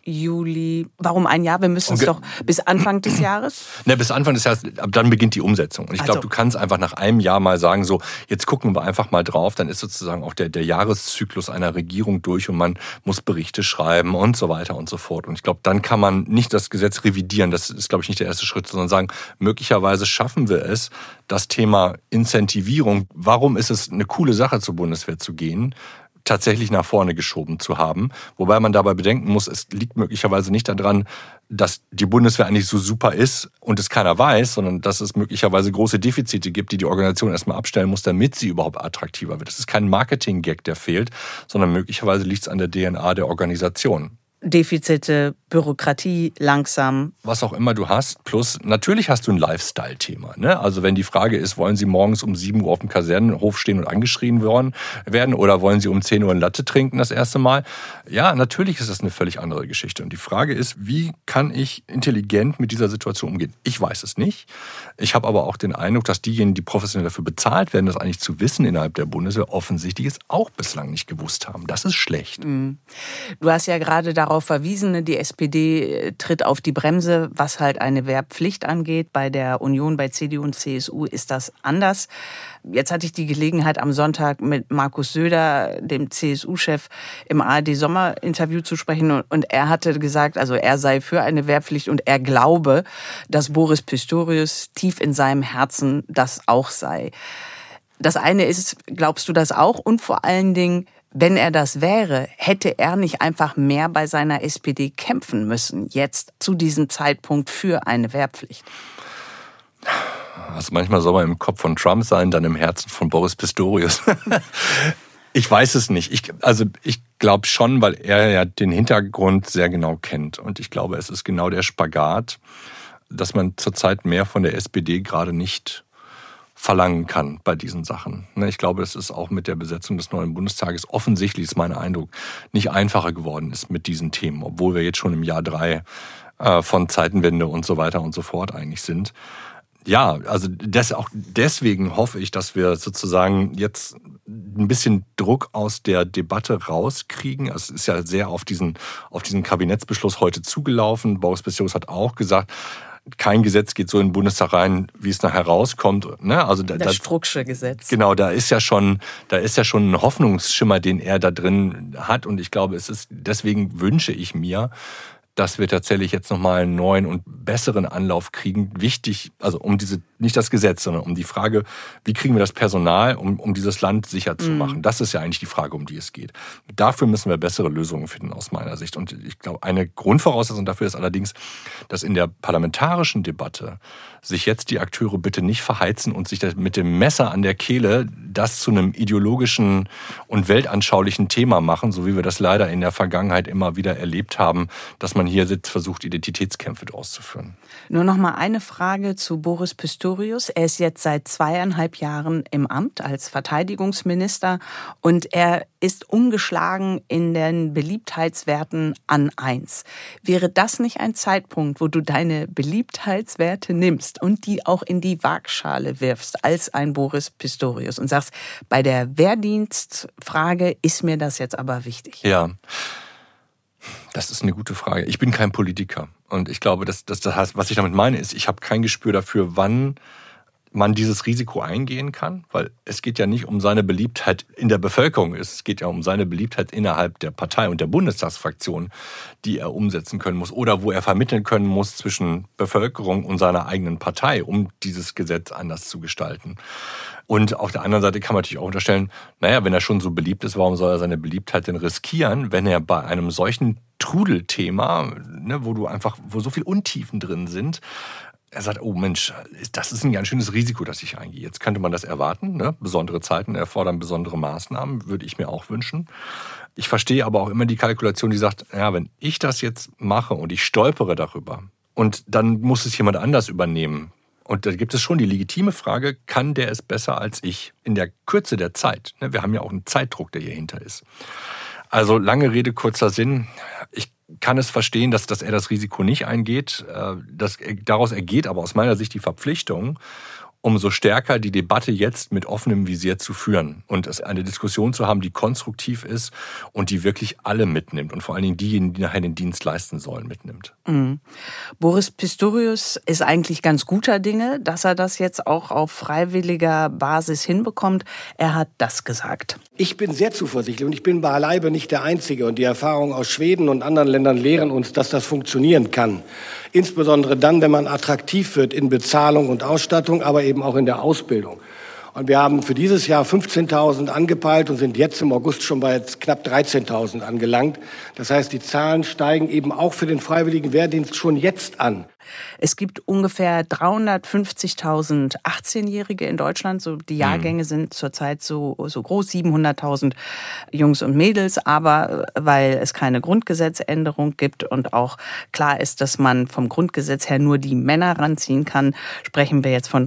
Juli. Warum ein Jahr? Wir müssen es doch bis Anfang des Jahres? Ne, bis Anfang des Jahres, ab dann beginnt die Umsetzung. Und ich glaube, du kannst einfach nach einem Jahr mal sagen, so, jetzt gucken wir einfach mal drauf, dann ist sozusagen auch der Jahreszyklus einer Regierung durch und man muss Berichte schreiben und so weiter und so fort. Und ich glaube, dann kann man nicht das Gesetz revidieren, das ist, glaube ich, nicht der erste Schritt, sondern sagen, möglicherweise schaffen wir es, das Thema Incentivierung, warum ist es eine coole Sache, zur Bundeswehr zu gehen, tatsächlich nach vorne geschoben zu haben. Wobei man dabei bedenken muss, es liegt möglicherweise nicht daran, dass die Bundeswehr eigentlich so super ist und es keiner weiß, sondern dass es möglicherweise große Defizite gibt, die die Organisation erstmal abstellen muss, damit sie überhaupt attraktiver wird. Das ist kein Marketing-Gag, der fehlt, sondern möglicherweise liegt es an der DNA der Organisation. Defizite, Bürokratie, langsam. Was auch immer du hast. Plus, natürlich hast du ein Lifestyle-Thema. Ne? Also wenn die Frage ist, wollen Sie morgens um 7 Uhr auf dem Kasernenhof stehen und angeschrien werden oder wollen Sie um 10 Uhr ein Latte trinken das erste Mal? Ja, natürlich ist das eine völlig andere Geschichte. Und die Frage ist, wie kann ich intelligent mit dieser Situation umgehen? Ich weiß es nicht. Ich habe aber auch den Eindruck, dass diejenigen, die professionell dafür bezahlt werden, das eigentlich zu wissen innerhalb der Bundeswehr, offensichtlich es auch bislang nicht gewusst haben. Das ist schlecht. Du hast ja gerade darauf verwiesen, die SPD tritt auf die Bremse, was halt eine Wehrpflicht angeht. Bei der Union, bei CDU und CSU ist das anders. Jetzt hatte ich die Gelegenheit, am Sonntag mit Markus Söder, dem CSU-Chef, im ARD-Sommer-Interview zu sprechen. Und er hatte gesagt, also er sei für eine Wehrpflicht und er glaube, dass Boris Pistorius tief in seinem Herzen das auch sei. Das eine ist, glaubst du das auch? Und vor allen Dingen, wenn er das wäre, hätte er nicht einfach mehr bei seiner SPD kämpfen müssen, jetzt zu diesem Zeitpunkt für eine Wehrpflicht? Also manchmal soll man im Kopf von Trump sein, dann im Herzen von Boris Pistorius. Ich weiß es nicht. Ich glaube schon, weil er ja den Hintergrund sehr genau kennt. Und ich glaube, es ist genau der Spagat, dass man zurzeit mehr von der SPD gerade nicht verlangen kann bei diesen Sachen. Ich glaube, es ist auch mit der Besetzung des neuen Bundestages offensichtlich, ist mein Eindruck, nicht einfacher geworden ist mit diesen Themen, obwohl wir jetzt schon im Jahr 3 von Zeitenwende und so weiter und so fort eigentlich sind. Ja, also auch deswegen hoffe ich, dass wir sozusagen jetzt ein bisschen Druck aus der Debatte rauskriegen. Also es ist ja sehr auf diesen Kabinettsbeschluss heute zugelaufen. Boris Pistorius hat auch gesagt, kein Gesetz geht so in den Bundestag rein, wie es nachher rauskommt. Ne? Also das Strucksche Gesetz. Genau, da ist ja schon ein Hoffnungsschimmer, den er da drin hat. Und ich glaube, deswegen wünsche ich mir, dass wir tatsächlich jetzt nochmal einen neuen und besseren Anlauf kriegen. Wichtig, also nicht das Gesetz, sondern um die Frage, wie kriegen wir das Personal, um dieses Land sicher zu machen. Das ist ja eigentlich die Frage, um die es geht. Dafür müssen wir bessere Lösungen finden aus meiner Sicht. Und ich glaube, eine Grundvoraussetzung dafür ist allerdings, dass in der parlamentarischen Debatte sich jetzt die Akteure bitte nicht verheizen und sich mit dem Messer an der Kehle das zu einem ideologischen und weltanschaulichen Thema machen, so wie wir das leider in der Vergangenheit immer wieder erlebt haben, dass man hier sitzt, versucht, Identitätskämpfe auszuführen. Nur noch mal eine Frage zu Boris Pistorius. Er ist jetzt seit 2,5 Jahren im Amt als Verteidigungsminister und er ist ungeschlagen in den Beliebtheitswerten an 1. Wäre das nicht ein Zeitpunkt, wo du deine Beliebtheitswerte nimmst und die auch in die Waagschale wirfst als ein Boris Pistorius und sagst, bei der Wehrdienstfrage ist mir das jetzt aber wichtig? Ja. Das ist eine gute Frage. Ich bin kein Politiker. Und ich glaube, das heißt, was ich damit meine, ist, ich habe kein Gespür dafür, wann man dieses Risiko eingehen kann. Weil es geht ja nicht um seine Beliebtheit in der Bevölkerung. Es geht ja um seine Beliebtheit innerhalb der Partei und der Bundestagsfraktion, die er umsetzen können muss. Oder wo er vermitteln können muss zwischen Bevölkerung und seiner eigenen Partei, um dieses Gesetz anders zu gestalten. Und auf der anderen Seite kann man natürlich auch unterstellen, naja, wenn er schon so beliebt ist, warum soll er seine Beliebtheit denn riskieren, wenn er bei einem solchen Trudelthema, wo so viel Untiefen drin sind, er sagt, oh Mensch, das ist ein ganz schönes Risiko, das ich eingehe. Jetzt könnte man das erwarten, ne? Besondere Zeiten erfordern besondere Maßnahmen, würde ich mir auch wünschen. Ich verstehe aber auch immer die Kalkulation, die sagt, ja, wenn ich das jetzt mache und ich stolpere darüber und dann muss es jemand anders übernehmen. Und da gibt es schon die legitime Frage, kann der es besser als ich in der Kürze der Zeit? Wir haben ja auch einen Zeitdruck, der hier hinter ist. Also lange Rede, kurzer Sinn. Ich kann es verstehen, dass er das Risiko nicht eingeht. Daraus ergeht aber aus meiner Sicht die Verpflichtung, umso stärker die Debatte jetzt mit offenem Visier zu führen und es eine Diskussion zu haben, die konstruktiv ist und die wirklich alle mitnimmt und vor allen Dingen diejenigen, die nachher den Dienst leisten sollen, mitnimmt. Mhm. Boris Pistorius ist eigentlich ganz guter Dinge, dass er das jetzt auch auf freiwilliger Basis hinbekommt. Er hat das gesagt. Ich bin sehr zuversichtlich und ich bin beileibe nicht der Einzige. Und die Erfahrungen aus Schweden und anderen Ländern lehren uns, dass das funktionieren kann. Insbesondere dann, wenn man attraktiv wird in Bezahlung und Ausstattung, aber eben auch in der Ausbildung. Und wir haben für dieses Jahr 15.000 angepeilt und sind jetzt im August schon bei knapp 13.000 angelangt. Das heißt, die Zahlen steigen eben auch für den freiwilligen Wehrdienst schon jetzt an. Es gibt ungefähr 350.000 18-Jährige in Deutschland. So die Jahrgänge sind zurzeit so groß, 700.000 Jungs und Mädels. Aber weil es keine Grundgesetzänderung gibt und auch klar ist, dass man vom Grundgesetz her nur die Männer ranziehen kann, sprechen wir jetzt von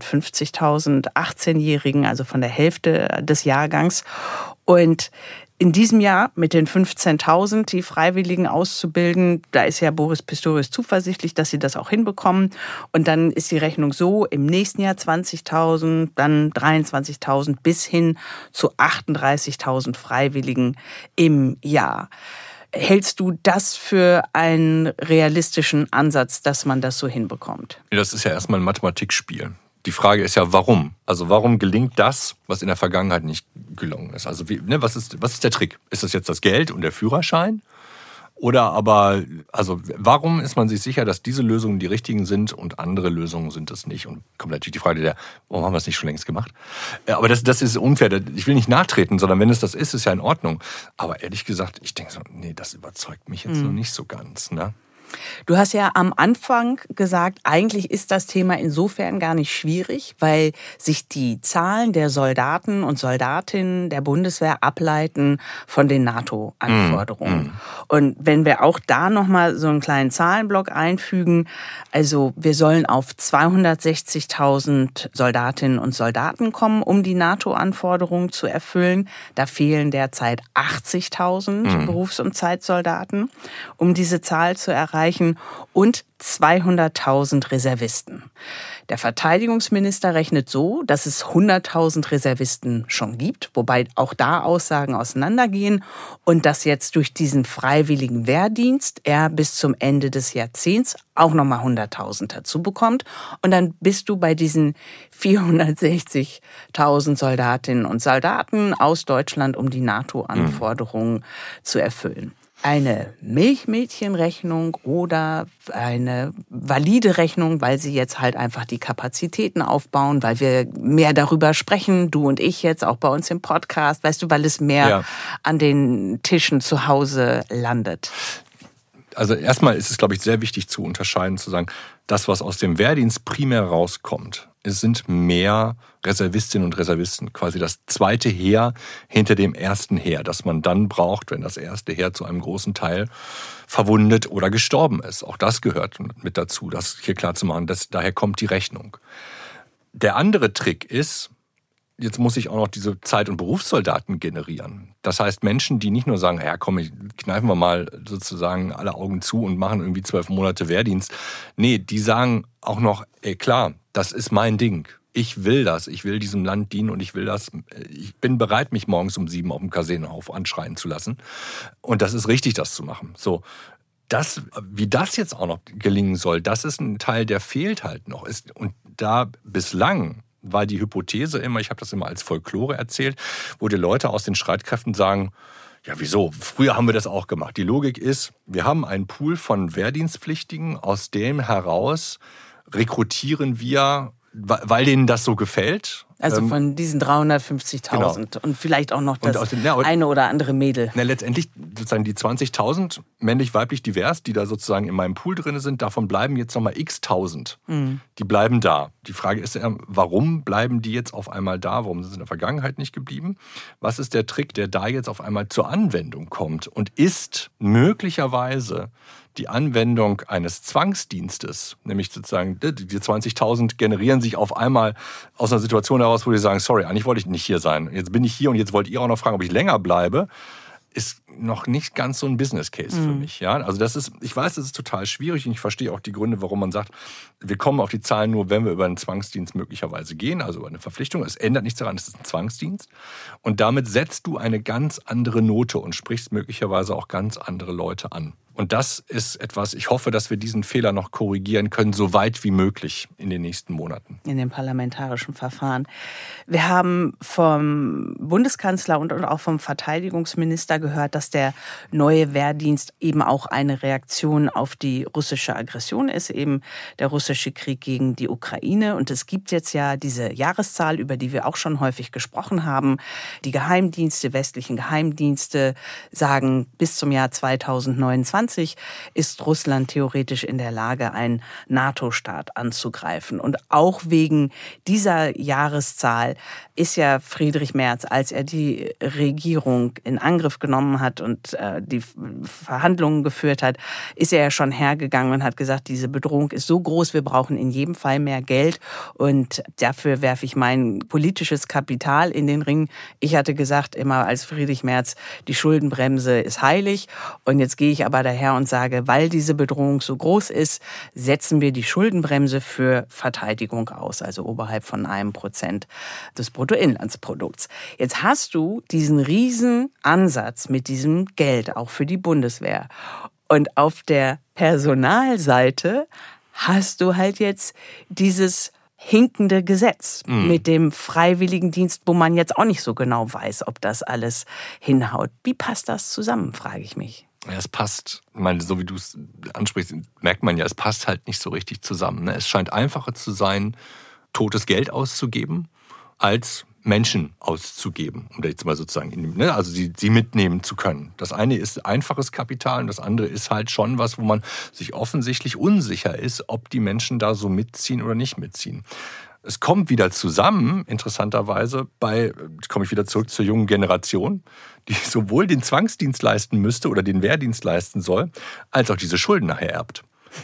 350.000 18-Jährigen, also von der Hälfte des Jahrgangs. Und in diesem Jahr mit den 15.000, die Freiwilligen auszubilden, da ist ja Boris Pistorius zuversichtlich, dass sie das auch hinbekommen. Und dann ist die Rechnung so, im nächsten Jahr 20.000, dann 23.000 bis hin zu 38.000 Freiwilligen im Jahr. Hältst du das für einen realistischen Ansatz, dass man das so hinbekommt? Das ist ja erstmal ein Mathematikspiel. Die Frage ist ja, warum? Also warum gelingt das, was in der Vergangenheit nicht gelungen ist? Also was ist der Trick? Ist das jetzt das Geld und der Führerschein? Oder aber, also warum ist man sich sicher, dass diese Lösungen die richtigen sind und andere Lösungen sind es nicht? Und kommt natürlich die Frage warum haben wir es nicht schon längst gemacht? Aber das ist unfair. Ich will nicht nachtreten, sondern wenn es das ist ja in Ordnung. Aber ehrlich gesagt, ich denke so, nee, das überzeugt mich jetzt noch nicht so ganz, ne? Du hast ja am Anfang gesagt, eigentlich ist das Thema insofern gar nicht schwierig, weil sich die Zahlen der Soldaten und Soldatinnen der Bundeswehr ableiten von den NATO-Anforderungen. Und wenn wir auch da nochmal so einen kleinen Zahlenblock einfügen, also wir sollen auf 260.000 Soldatinnen und Soldaten kommen, um die NATO-Anforderungen zu erfüllen. Da fehlen derzeit 80.000 Berufs- und Zeitsoldaten, um diese Zahl zu erreichen. Und 200.000 Reservisten. Der Verteidigungsminister rechnet so, dass es 100.000 Reservisten schon gibt, wobei auch da Aussagen auseinandergehen und dass jetzt durch diesen freiwilligen Wehrdienst er bis zum Ende des Jahrzehnts auch nochmal 100.000 dazu bekommt. Und dann bist du bei diesen 460.000 Soldatinnen und Soldaten aus Deutschland, um die NATO-Anforderungen zu erfüllen. Eine Milchmädchenrechnung oder eine valide Rechnung, weil sie jetzt halt einfach die Kapazitäten aufbauen, weil wir mehr darüber sprechen, du und ich jetzt auch bei uns im Podcast, weißt du, weil es mehr an den Tischen zu Hause landet. Also erstmal ist es, glaube ich, sehr wichtig zu unterscheiden, zu sagen, das, was aus dem Wehrdienst primär rauskommt, es sind mehr Reservistinnen und Reservisten, quasi das zweite Heer hinter dem ersten Heer, das man dann braucht, wenn das erste Heer zu einem großen Teil verwundet oder gestorben ist. Auch das gehört mit dazu, das hier klar zu machen, daher kommt die Rechnung. Der andere Trick ist, jetzt muss ich auch noch diese Zeit- und Berufssoldaten generieren. Das heißt Menschen, die nicht nur sagen, ja komm, kneifen wir mal sozusagen alle Augen zu und machen irgendwie 12 Monate Wehrdienst. Nee, die sagen auch noch, klar, das ist mein Ding. Ich will das, ich will diesem Land dienen und ich bin bereit, mich morgens um 7 auf dem Kasernenhof anschreien zu lassen. Und das ist richtig, das zu machen. So, wie das jetzt auch noch gelingen soll, das ist ein Teil, der fehlt halt noch. Und da bislang war die Hypothese immer, ich habe das immer als Folklore erzählt, wo die Leute aus den Streitkräften sagen, ja wieso, früher haben wir das auch gemacht. Die Logik ist, wir haben einen Pool von Wehrdienstpflichtigen, aus dem heraus rekrutieren wir, weil denen das so gefällt, Also von diesen 350.000 genau. Und vielleicht auch noch das eine oder andere Mädel. Letztendlich sozusagen die 20.000 männlich-weiblich divers, die da sozusagen in meinem Pool drin sind, davon bleiben jetzt nochmal x-tausend. Die bleiben da. Die Frage ist ja, warum bleiben die jetzt auf einmal da? Warum sind sie in der Vergangenheit nicht geblieben? Was ist der Trick, der da jetzt auf einmal zur Anwendung kommt? Und ist möglicherweise die Anwendung eines Zwangsdienstes, nämlich sozusagen die 20.000 generieren sich auf einmal aus einer Situation heraus, wo die sagen, sorry, eigentlich wollte ich nicht hier sein. Jetzt bin ich hier und jetzt wollt ihr auch noch fragen, ob ich länger bleibe, ist noch nicht ganz so ein Business Case für mich. Ja? Also ich weiß, das ist total schwierig und ich verstehe auch die Gründe, warum man sagt, wir kommen auf die Zahlen nur, wenn wir über einen Zwangsdienst möglicherweise gehen, also über eine Verpflichtung. Es ändert nichts daran, es ist ein Zwangsdienst. Und damit setzt du eine ganz andere Note und sprichst möglicherweise auch ganz andere Leute an. Und das ist etwas, ich hoffe, dass wir diesen Fehler noch korrigieren können, so weit wie möglich in den nächsten Monaten. In dem parlamentarischen Verfahren. Wir haben vom Bundeskanzler und auch vom Verteidigungsminister gehört, dass der neue Wehrdienst eben auch eine Reaktion auf die russische Aggression ist, eben der russische Krieg gegen die Ukraine. Und es gibt jetzt ja diese Jahreszahl, über die wir auch schon häufig gesprochen haben. Die Geheimdienste, westlichen Geheimdienste sagen, bis zum Jahr 2029 ist Russland theoretisch in der Lage, einen NATO-Staat anzugreifen. Und auch wegen dieser Jahreszahl ist ja Friedrich Merz, als er die Regierung in Angriff genommen hat und die Verhandlungen geführt hat, ist er ja schon hergegangen und hat gesagt, diese Bedrohung ist so groß, wir brauchen in jedem Fall mehr Geld und dafür werfe ich mein politisches Kapital in den Ring. Ich hatte gesagt, immer als Friedrich Merz, die Schuldenbremse ist heilig und jetzt gehe ich aber daher und sage, weil diese Bedrohung so groß ist, setzen wir die Schuldenbremse für Verteidigung aus, also oberhalb von 1% des Bruttoinlandsprodukts. Jetzt hast du diesen riesen Ansatz mit diesem Geld, auch für die Bundeswehr. Und auf der Personalseite hast du halt jetzt dieses hinkende Gesetz mit dem Freiwilligendienst, wo man jetzt auch nicht so genau weiß, ob das alles hinhaut. Wie passt das zusammen, frage ich mich. Ja, es passt, ich meine, so wie du es ansprichst, merkt man ja, es passt halt nicht so richtig zusammen. Es scheint einfacher zu sein, totes Geld auszugeben, als Menschen auszugeben, um da jetzt mal sozusagen, also sie mitnehmen zu können. Das eine ist einfaches Kapital und das andere ist halt schon was, wo man sich offensichtlich unsicher ist, ob die Menschen da so mitziehen oder nicht mitziehen. Es kommt wieder zusammen, interessanterweise, komme ich wieder zurück zur jungen Generation, die sowohl den Zwangsdienst leisten müsste oder den Wehrdienst leisten soll, als auch diese Schulden nachher erbt.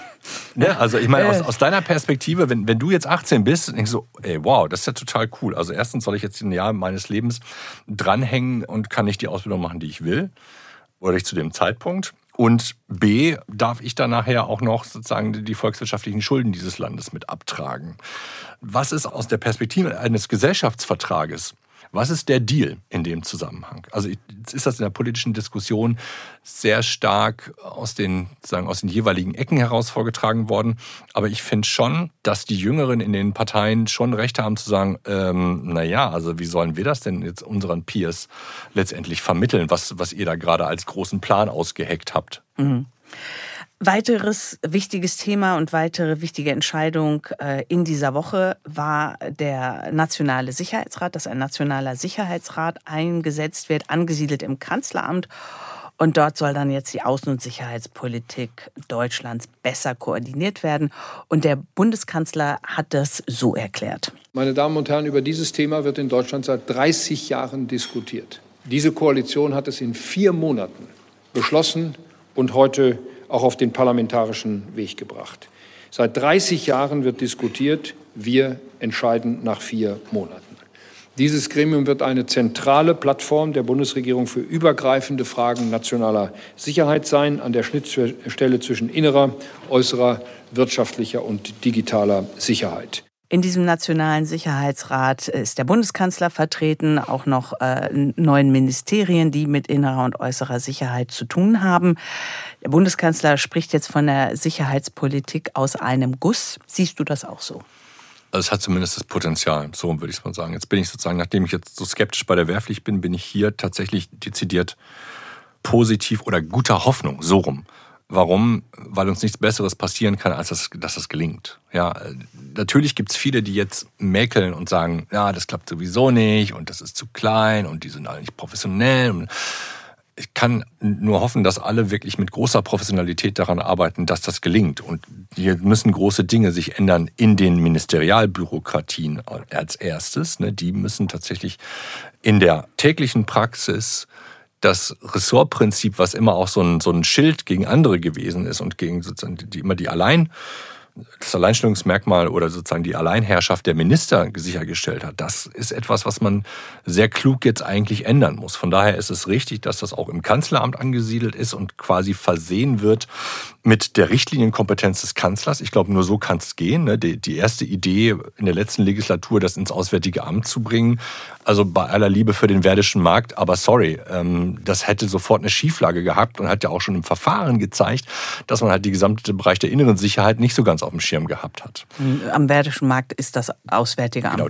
Ja, also ich meine, aus deiner Perspektive, wenn du jetzt 18 bist, denkst du, ey, wow, das ist ja total cool. Also erstens soll ich jetzt ein Jahr meines Lebens dranhängen und kann nicht die Ausbildung machen, die ich will, oder ich zu dem Zeitpunkt. Und B, darf ich dann nachher auch noch sozusagen die volkswirtschaftlichen Schulden dieses Landes mit abtragen. Was ist aus der Perspektive eines Gesellschaftsvertrages? Was ist der Deal in dem Zusammenhang? Also jetzt ist das in der politischen Diskussion sehr stark aus den jeweiligen Ecken heraus vorgetragen worden. Aber ich finde schon, dass die Jüngeren in den Parteien schon Recht haben zu sagen, also wie sollen wir das denn jetzt unseren Peers letztendlich vermitteln, was ihr da gerade als großen Plan ausgeheckt habt? Mhm. Weiteres wichtiges Thema und weitere wichtige Entscheidung in dieser Woche war der Nationale Sicherheitsrat, dass ein Nationaler Sicherheitsrat eingesetzt wird, angesiedelt im Kanzleramt. Und dort soll dann jetzt die Außen- und Sicherheitspolitik Deutschlands besser koordiniert werden. Und der Bundeskanzler hat das so erklärt. Meine Damen und Herren, über dieses Thema wird in Deutschland seit 30 Jahren diskutiert. Diese Koalition hat es in 4 Monaten beschlossen und heute auch auf den parlamentarischen Weg gebracht. Seit 30 Jahren wird diskutiert, wir entscheiden nach 4 Monaten. Dieses Gremium wird eine zentrale Plattform der Bundesregierung für übergreifende Fragen nationaler Sicherheit sein, an der Schnittstelle zwischen innerer, äußerer, wirtschaftlicher und digitaler Sicherheit. In diesem Nationalen Sicherheitsrat ist der Bundeskanzler vertreten, auch noch 9 Ministerien, die mit innerer und äußerer Sicherheit zu tun haben. Der Bundeskanzler spricht jetzt von der Sicherheitspolitik aus einem Guss. Siehst du das auch so? Also es hat zumindest das Potenzial, so würde ich es mal sagen. Jetzt bin ich sozusagen, nachdem ich jetzt so skeptisch bei der Wehrpflicht bin, bin ich hier tatsächlich dezidiert positiv oder guter Hoffnung, so rum. Warum? Weil uns nichts Besseres passieren kann, als dass das gelingt. Ja, natürlich gibt es viele, die jetzt mäkeln und sagen, ja, das klappt sowieso nicht und das ist zu klein und die sind alle nicht professionell. Ich kann nur hoffen, dass alle wirklich mit großer Professionalität daran arbeiten, dass das gelingt. Und hier müssen große Dinge sich ändern in den Ministerialbürokratien als erstes. Die müssen tatsächlich in der täglichen Praxis das Ressortprinzip, was immer auch so ein Schild gegen andere gewesen ist und gegen sozusagen das Alleinstellungsmerkmal oder sozusagen die Alleinherrschaft der Minister sichergestellt hat, das ist etwas, was man sehr klug jetzt eigentlich ändern muss. Von daher ist es richtig, dass das auch im Kanzleramt angesiedelt ist und quasi versehen wird mit der Richtlinienkompetenz des Kanzlers. Ich glaube, nur so kann es gehen. Die erste Idee in der letzten Legislatur, das ins Auswärtige Amt zu bringen, also bei aller Liebe für den werdischen Markt, aber sorry, das hätte sofort eine Schieflage gehabt und hat ja auch schon im Verfahren gezeigt, dass man halt die gesamte Bereich der inneren Sicherheit nicht so ganz auf dem Schirm gehabt hat. Am werdischen Markt ist das Auswärtige Amt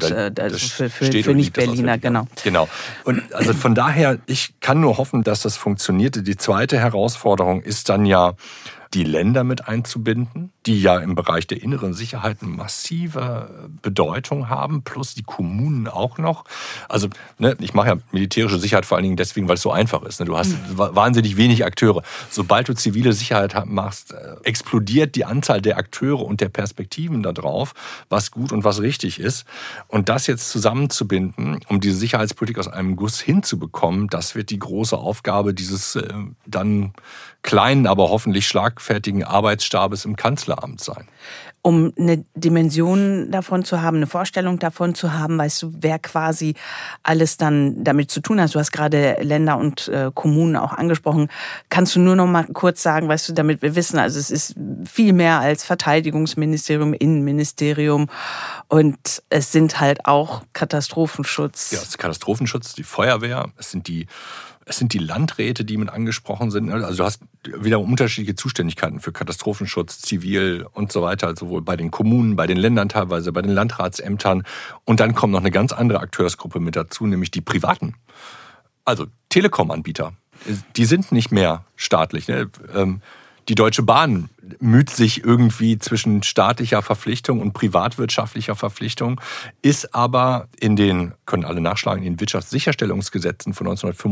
für Nicht-Berliner, genau. Genau. Und also von daher, ich kann nur hoffen, dass das funktioniert. Die zweite Herausforderung ist dann ja, die Länder mit einzubinden, die ja im Bereich der inneren Sicherheit eine massive Bedeutung haben, plus die Kommunen auch noch. Also ich mache ja militärische Sicherheit vor allen Dingen deswegen, weil es so einfach ist. Du hast wahnsinnig wenig Akteure. Sobald du zivile Sicherheit machst, explodiert die Anzahl der Akteure und der Perspektiven da drauf, was gut und was richtig ist. Und das jetzt zusammenzubinden, um diese Sicherheitspolitik aus einem Guss hinzubekommen, das wird die große Aufgabe dieses dann kleinen, aber hoffentlich schlagfertigen Arbeitsstabes im Kanzleramt sein. Um eine Dimension davon zu haben, eine Vorstellung davon zu haben, weißt du, wer quasi alles dann damit zu tun hat. Du hast gerade Länder und Kommunen auch angesprochen. Kannst du nur noch mal kurz sagen, weißt du, damit wir wissen, also es ist viel mehr als Verteidigungsministerium, Innenministerium und es sind halt auch Katastrophenschutz. Ja, es ist Katastrophenschutz, die Feuerwehr, es sind die Landräte, die mit angesprochen sind. Also du hast wieder unterschiedliche Zuständigkeiten für Katastrophenschutz, Zivil und so weiter, sowohl bei den Kommunen, bei den Ländern teilweise, bei den Landratsämtern. Und dann kommt noch eine ganz andere Akteursgruppe mit dazu, nämlich die Privaten. Also Telekom-Anbieter, die sind nicht mehr staatlich. Die Deutsche Bahn müht sich irgendwie zwischen staatlicher Verpflichtung und privatwirtschaftlicher Verpflichtung, ist aber können alle nachschlagen, in den Wirtschaftssicherstellungsgesetzen von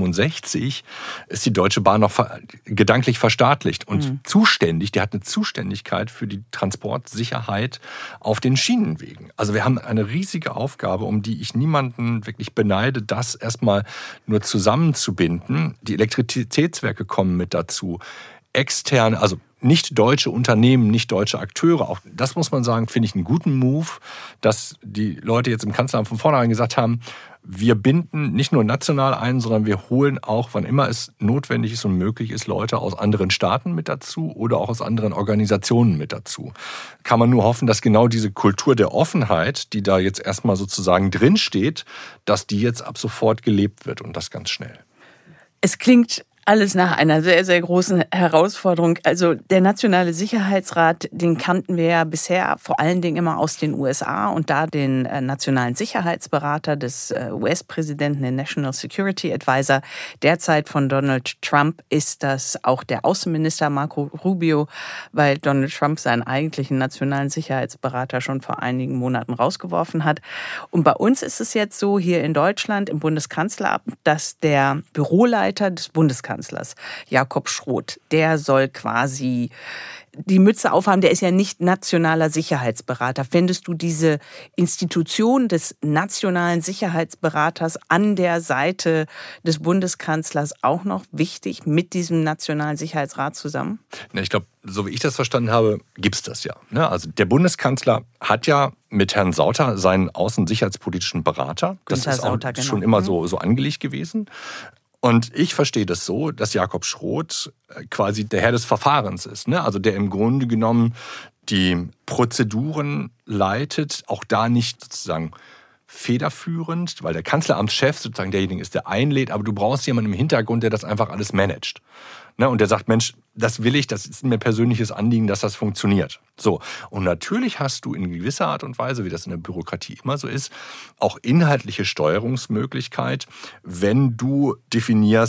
1965 ist die Deutsche Bahn noch gedanklich verstaatlicht und zuständig. Die hat eine Zuständigkeit für die Transportsicherheit auf den Schienenwegen. Also wir haben eine riesige Aufgabe, um die ich niemanden wirklich beneide, das erstmal nur zusammenzubinden. Die Elektrizitätswerke kommen mit dazu. Externe, also nicht deutsche Unternehmen, nicht deutsche Akteure, auch das muss man sagen, finde ich einen guten Move, dass die Leute jetzt im Kanzleramt von vornherein gesagt haben, wir binden nicht nur national ein, sondern wir holen auch, wann immer es notwendig ist und möglich ist, Leute aus anderen Staaten mit dazu oder auch aus anderen Organisationen mit dazu. Kann man nur hoffen, dass genau diese Kultur der Offenheit, die da jetzt erstmal sozusagen drinsteht, dass die jetzt ab sofort gelebt wird und das ganz schnell. Es klingt alles nach einer sehr, sehr großen Herausforderung. Also der Nationale Sicherheitsrat, den kannten wir ja bisher vor allen Dingen immer aus den USA und da den Nationalen Sicherheitsberater des US-Präsidenten, den National Security Advisor. Derzeit von Donald Trump ist das auch der Außenminister Marco Rubio, weil Donald Trump seinen eigentlichen Nationalen Sicherheitsberater schon vor einigen Monaten rausgeworfen hat. Und bei uns ist es jetzt so, hier in Deutschland im Bundeskanzleramt, dass der Büroleiter des Bundeskanzlers, Jakob Schroth, der soll quasi die Mütze aufhaben, der ist ja nicht nationaler Sicherheitsberater. Fändest du diese Institution des nationalen Sicherheitsberaters an der Seite des Bundeskanzlers auch noch wichtig mit diesem Nationalen Sicherheitsrat zusammen? Ich glaube, so wie ich das verstanden habe, gibt es das ja. Also der Bundeskanzler hat ja mit Herrn Sauter seinen außensicherheitspolitischen Berater. Das ist auch schon immer so angelegt gewesen. Und ich verstehe das so, dass Jakob Schroth quasi der Herr des Verfahrens ist. Also der im Grunde genommen die Prozeduren leitet, auch da nicht sozusagen federführend, weil der Kanzleramtschef sozusagen derjenige ist, der einlädt, aber du brauchst jemanden im Hintergrund, der das einfach alles managt. Und der sagt, Mensch, das will ich, das ist mir persönliches Anliegen, dass das funktioniert. So. Und natürlich hast du in gewisser Art und Weise, wie das in der Bürokratie immer so ist, auch inhaltliche Steuerungsmöglichkeit, wenn du definierst,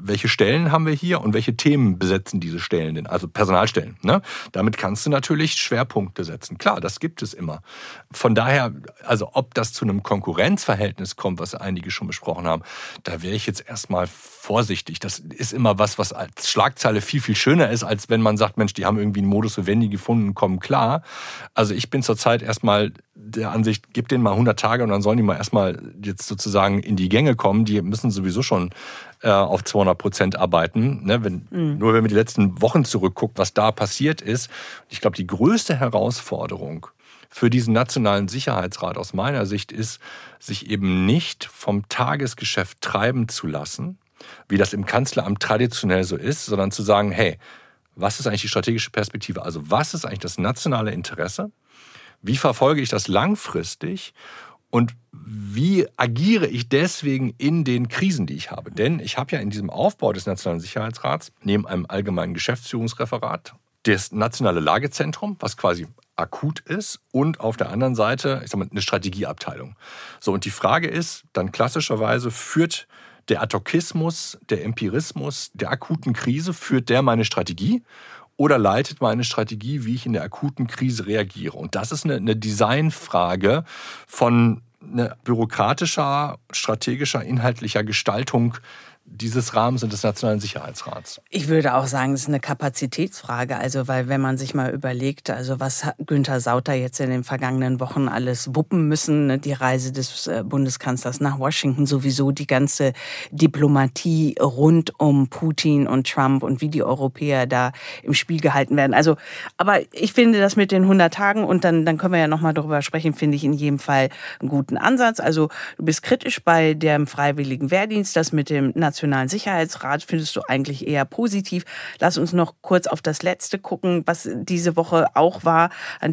welche Stellen haben wir hier und welche Themen besetzen diese Stellen denn, also Personalstellen. Ne? Damit kannst du natürlich Schwerpunkte setzen. Klar, das gibt es immer. Von daher, also ob das zu einem Konkurrenzverhältnis kommt, was einige schon besprochen haben, da wäre ich jetzt erstmal vorsichtig. Das ist immer was als Schlagzeile viel, viel schöner ist, als wenn man sagt, Mensch, die haben irgendwie einen Modus vivendi gefunden, kommen klar. Also ich bin zurzeit erstmal der Ansicht, gib denen mal 100 Tage und dann sollen die mal erstmal jetzt sozusagen in die Gänge kommen. Die müssen sowieso schon auf 200% arbeiten. Ne? Nur wenn man die letzten Wochen zurückguckt, was da passiert ist. Ich glaube, die größte Herausforderung für diesen Nationalen Sicherheitsrat aus meiner Sicht ist, sich eben nicht vom Tagesgeschäft treiben zu lassen, wie das im Kanzleramt traditionell so ist, sondern zu sagen, hey, was ist eigentlich die strategische Perspektive? Also was ist eigentlich das nationale Interesse? Wie verfolge ich das langfristig? Und wie agiere ich deswegen in den Krisen, die ich habe? Denn ich habe ja in diesem Aufbau des Nationalen Sicherheitsrats neben einem allgemeinen Geschäftsführungsreferat das nationale Lagezentrum, was quasi akut ist, und auf der anderen Seite, ich sag mal, eine Strategieabteilung. So, und die Frage ist dann klassischerweise, führt der Adhokismus, der Empirismus der akuten Krise, führt der meine Strategie oder leitet meine Strategie, wie ich in der akuten Krise reagiere? Und das ist eine Designfrage von bürokratischer, strategischer, inhaltlicher Gestaltung dieses Rahmens und des Nationalen Sicherheitsrats. Ich würde auch sagen, es ist eine Kapazitätsfrage. Also, weil wenn man sich mal überlegt, also was hat Günther Sauter jetzt in den vergangenen Wochen alles wuppen müssen, ne? Die Reise des Bundeskanzlers nach Washington, sowieso die ganze Diplomatie rund um Putin und Trump und wie die Europäer da im Spiel gehalten werden. Also, aber ich finde das mit den 100 Tagen und dann können wir ja nochmal darüber sprechen, finde ich in jedem Fall einen guten Ansatz. Also, du bist kritisch bei dem freiwilligen Wehrdienst, das mit dem Nationalen Sicherheitsrat findest du eigentlich eher positiv. Lass uns noch kurz auf das Letzte gucken, was diese Woche auch war,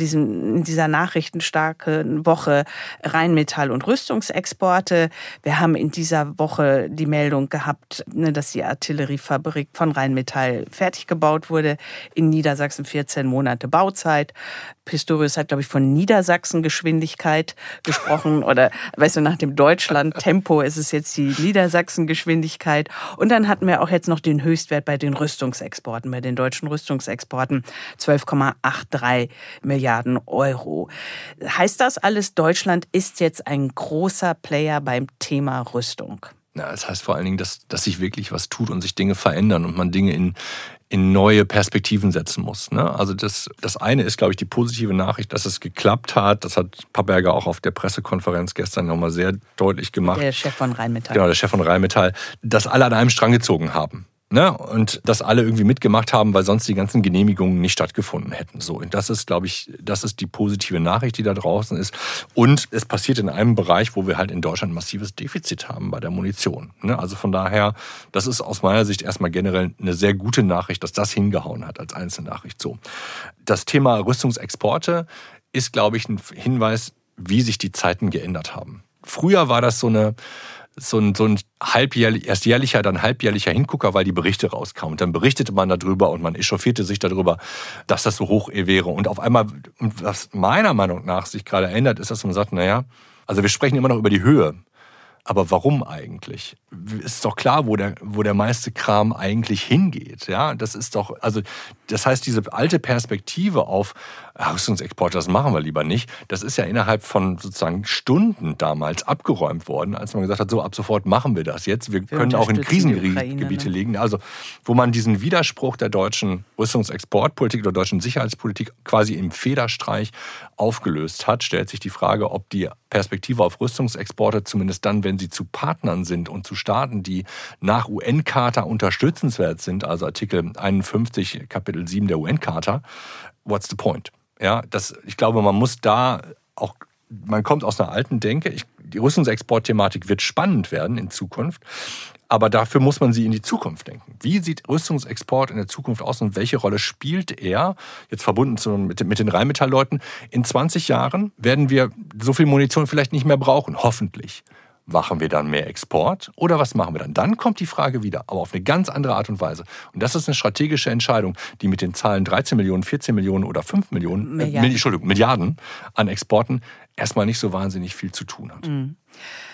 in dieser nachrichtenstarken Woche Rheinmetall und Rüstungsexporte. Wir haben in dieser Woche die Meldung gehabt, dass die Artilleriefabrik von Rheinmetall fertig gebaut wurde. In Niedersachsen 14 Monate Bauzeit. Pistorius hat, glaube ich, von Niedersachsen-Geschwindigkeit gesprochen oder, weißt du, nach dem Deutschland-Tempo ist es jetzt die Niedersachsen-Geschwindigkeit. Und dann hatten wir auch jetzt noch den Höchstwert bei den Rüstungsexporten, bei den deutschen Rüstungsexporten, 12,83 Milliarden Euro. Heißt das alles, Deutschland ist jetzt ein großer Player beim Thema Rüstung? Ja, das heißt vor allen Dingen, dass sich wirklich was tut und sich Dinge verändern und man Dinge in neue Perspektiven setzen muss. Ne? Also das eine ist, glaube ich, die positive Nachricht, dass es geklappt hat. Das hat Papperger auch auf der Pressekonferenz gestern nochmal sehr deutlich gemacht. Der Chef von Rheinmetall. Genau, der Chef von Rheinmetall, dass alle an einem Strang gezogen haben. Ne? Und dass alle irgendwie mitgemacht haben, weil sonst die ganzen Genehmigungen nicht stattgefunden hätten. So, und das ist, glaube ich, das ist die positive Nachricht, die da draußen ist. Und es passiert in einem Bereich, wo wir halt in Deutschland ein massives Defizit haben bei der Munition. Ne? Also von daher, das ist aus meiner Sicht erstmal generell eine sehr gute Nachricht, dass das hingehauen hat als Einzelnachricht. So. Das Thema Rüstungsexporte ist, glaube ich, ein Hinweis, wie sich die Zeiten geändert haben. Früher war das so ein erst jährlicher, dann halbjährlicher Hingucker, weil die Berichte rauskamen. Und dann berichtete man darüber und man echauffierte sich darüber, dass das so hoch wäre. Und auf einmal, was meiner Meinung nach sich gerade ändert, ist, dass man sagt, naja, also wir sprechen immer noch über die Höhe. Aber warum eigentlich? Ist doch klar, wo der meiste Kram eigentlich hingeht. Ja, das ist doch, also das heißt, diese alte Perspektive auf Rüstungsexporte, das machen wir lieber nicht, das ist ja innerhalb von sozusagen Stunden damals abgeräumt worden, als man gesagt hat, so ab sofort machen wir das jetzt. Wir können auch in Krisengebiete liegen. Also wo man diesen Widerspruch der deutschen Rüstungsexportpolitik oder deutschen Sicherheitspolitik quasi im Federstreich aufgelöst hat, stellt sich die Frage, ob die Perspektive auf Rüstungsexporte, zumindest dann, wenn sie zu Partnern sind und zu Staaten, die nach UN-Charta unterstützenswert sind, also Artikel 51, Kapitel 7 der UN-Charta, what's the point? Ja, ich glaube, man muss da auch, man kommt aus einer alten Denke, die Rüstungsexportthematik wird spannend werden in Zukunft, aber dafür muss man sie in die Zukunft denken. Wie sieht Rüstungsexport in der Zukunft aus und welche Rolle spielt er, jetzt verbunden mit den Rheinmetall-Leuten, in 20 Jahren werden wir so viel Munition vielleicht nicht mehr brauchen, hoffentlich. Machen wir dann mehr Export oder was machen wir dann? Dann kommt die Frage wieder, aber auf eine ganz andere Art und Weise. Und das ist eine strategische Entscheidung, die mit den Zahlen 13 Millionen, 14 Millionen oder 5 Milliarden an Exporten erstmal nicht so wahnsinnig viel zu tun hat.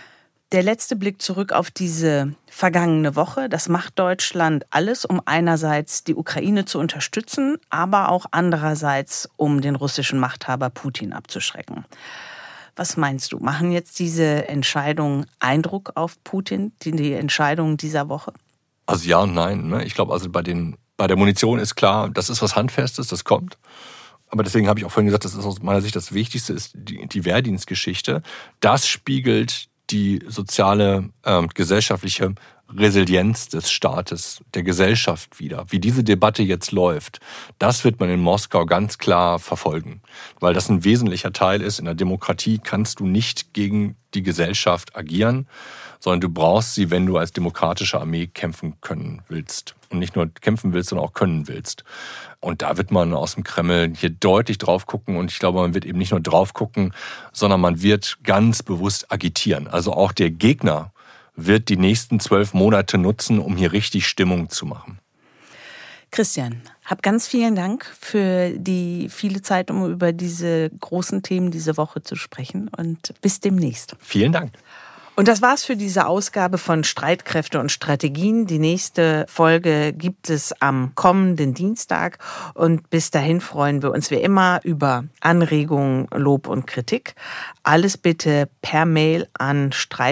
Der letzte Blick zurück auf diese vergangene Woche. Das macht Deutschland alles, um einerseits die Ukraine zu unterstützen, aber auch andererseits, um den russischen Machthaber Putin abzuschrecken. Was meinst du? Machen jetzt diese Entscheidungen Eindruck auf Putin, die Entscheidungen dieser Woche? Also ja und nein. Ne? Ich glaube, also bei der Munition ist klar, das ist was Handfestes, das kommt. Aber deswegen habe ich auch vorhin gesagt, das ist aus meiner Sicht das Wichtigste, ist die Wehrdienstgeschichte. Das spiegelt die soziale, gesellschaftliche Resilienz des Staates, der Gesellschaft wider. Wie diese Debatte jetzt läuft, das wird man in Moskau ganz klar verfolgen. Weil das ein wesentlicher Teil ist. In der Demokratie kannst du nicht gegen die Gesellschaft agieren, sondern du brauchst sie, wenn du als demokratische Armee kämpfen können willst. Und nicht nur kämpfen willst, sondern auch können willst. Und da wird man aus dem Kreml hier deutlich drauf gucken. Und ich glaube, man wird eben nicht nur drauf gucken, sondern man wird ganz bewusst agitieren. Also auch der Gegner wird die nächsten 12 Monate nutzen, um hier richtig Stimmung zu machen. Christian, hab ganz vielen Dank für die viele Zeit, um über diese großen Themen diese Woche zu sprechen. Und bis demnächst. Vielen Dank. Und das war's für diese Ausgabe von Streitkräfte und Strategien. Die nächste Folge gibt es am kommenden Dienstag. Und bis dahin freuen wir uns wie immer über Anregungen, Lob und Kritik. Alles bitte per Mail an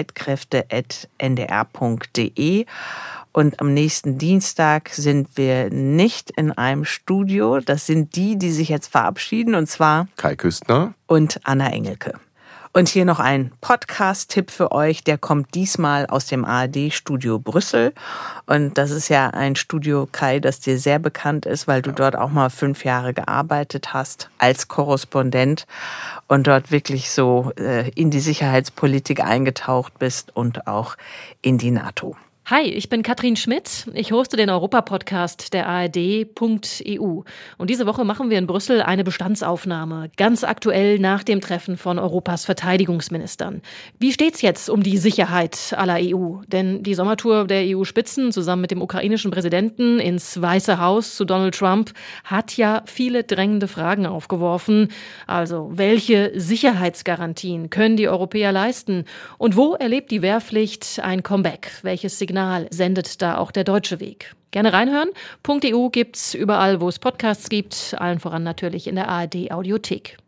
streitkräfte@ndr.de. Und am nächsten Dienstag sind wir nicht in einem Studio. Das sind die sich jetzt verabschieden. Und zwar Kai Küstner und Anna Engelke. Und hier noch ein Podcast-Tipp für euch, der kommt diesmal aus dem ARD-Studio Brüssel. Und das ist ja ein Studio, Kai, das dir sehr bekannt ist, weil du dort auch mal 5 Jahre gearbeitet hast als Korrespondent und dort wirklich so in die Sicherheitspolitik eingetaucht bist und auch in die NATO. Hi, ich bin Katrin Schmidt. Ich hoste den Europa-Podcast der ARD.EU. Und diese Woche machen wir in Brüssel eine Bestandsaufnahme, ganz aktuell nach dem Treffen von Europas Verteidigungsministern. Wie steht's jetzt um die Sicherheit aller EU? Denn die Sommertour der EU-Spitzen zusammen mit dem ukrainischen Präsidenten ins Weiße Haus zu Donald Trump hat ja viele drängende Fragen aufgeworfen. Also, welche Sicherheitsgarantien können die Europäer leisten? Und wo erlebt die Wehrpflicht ein Comeback? Welches Signal sendet da auch der deutsche Weg? Gerne reinhören. .eu gibt's überall, wo es Podcasts gibt, allen voran natürlich in der ARD-Audiothek.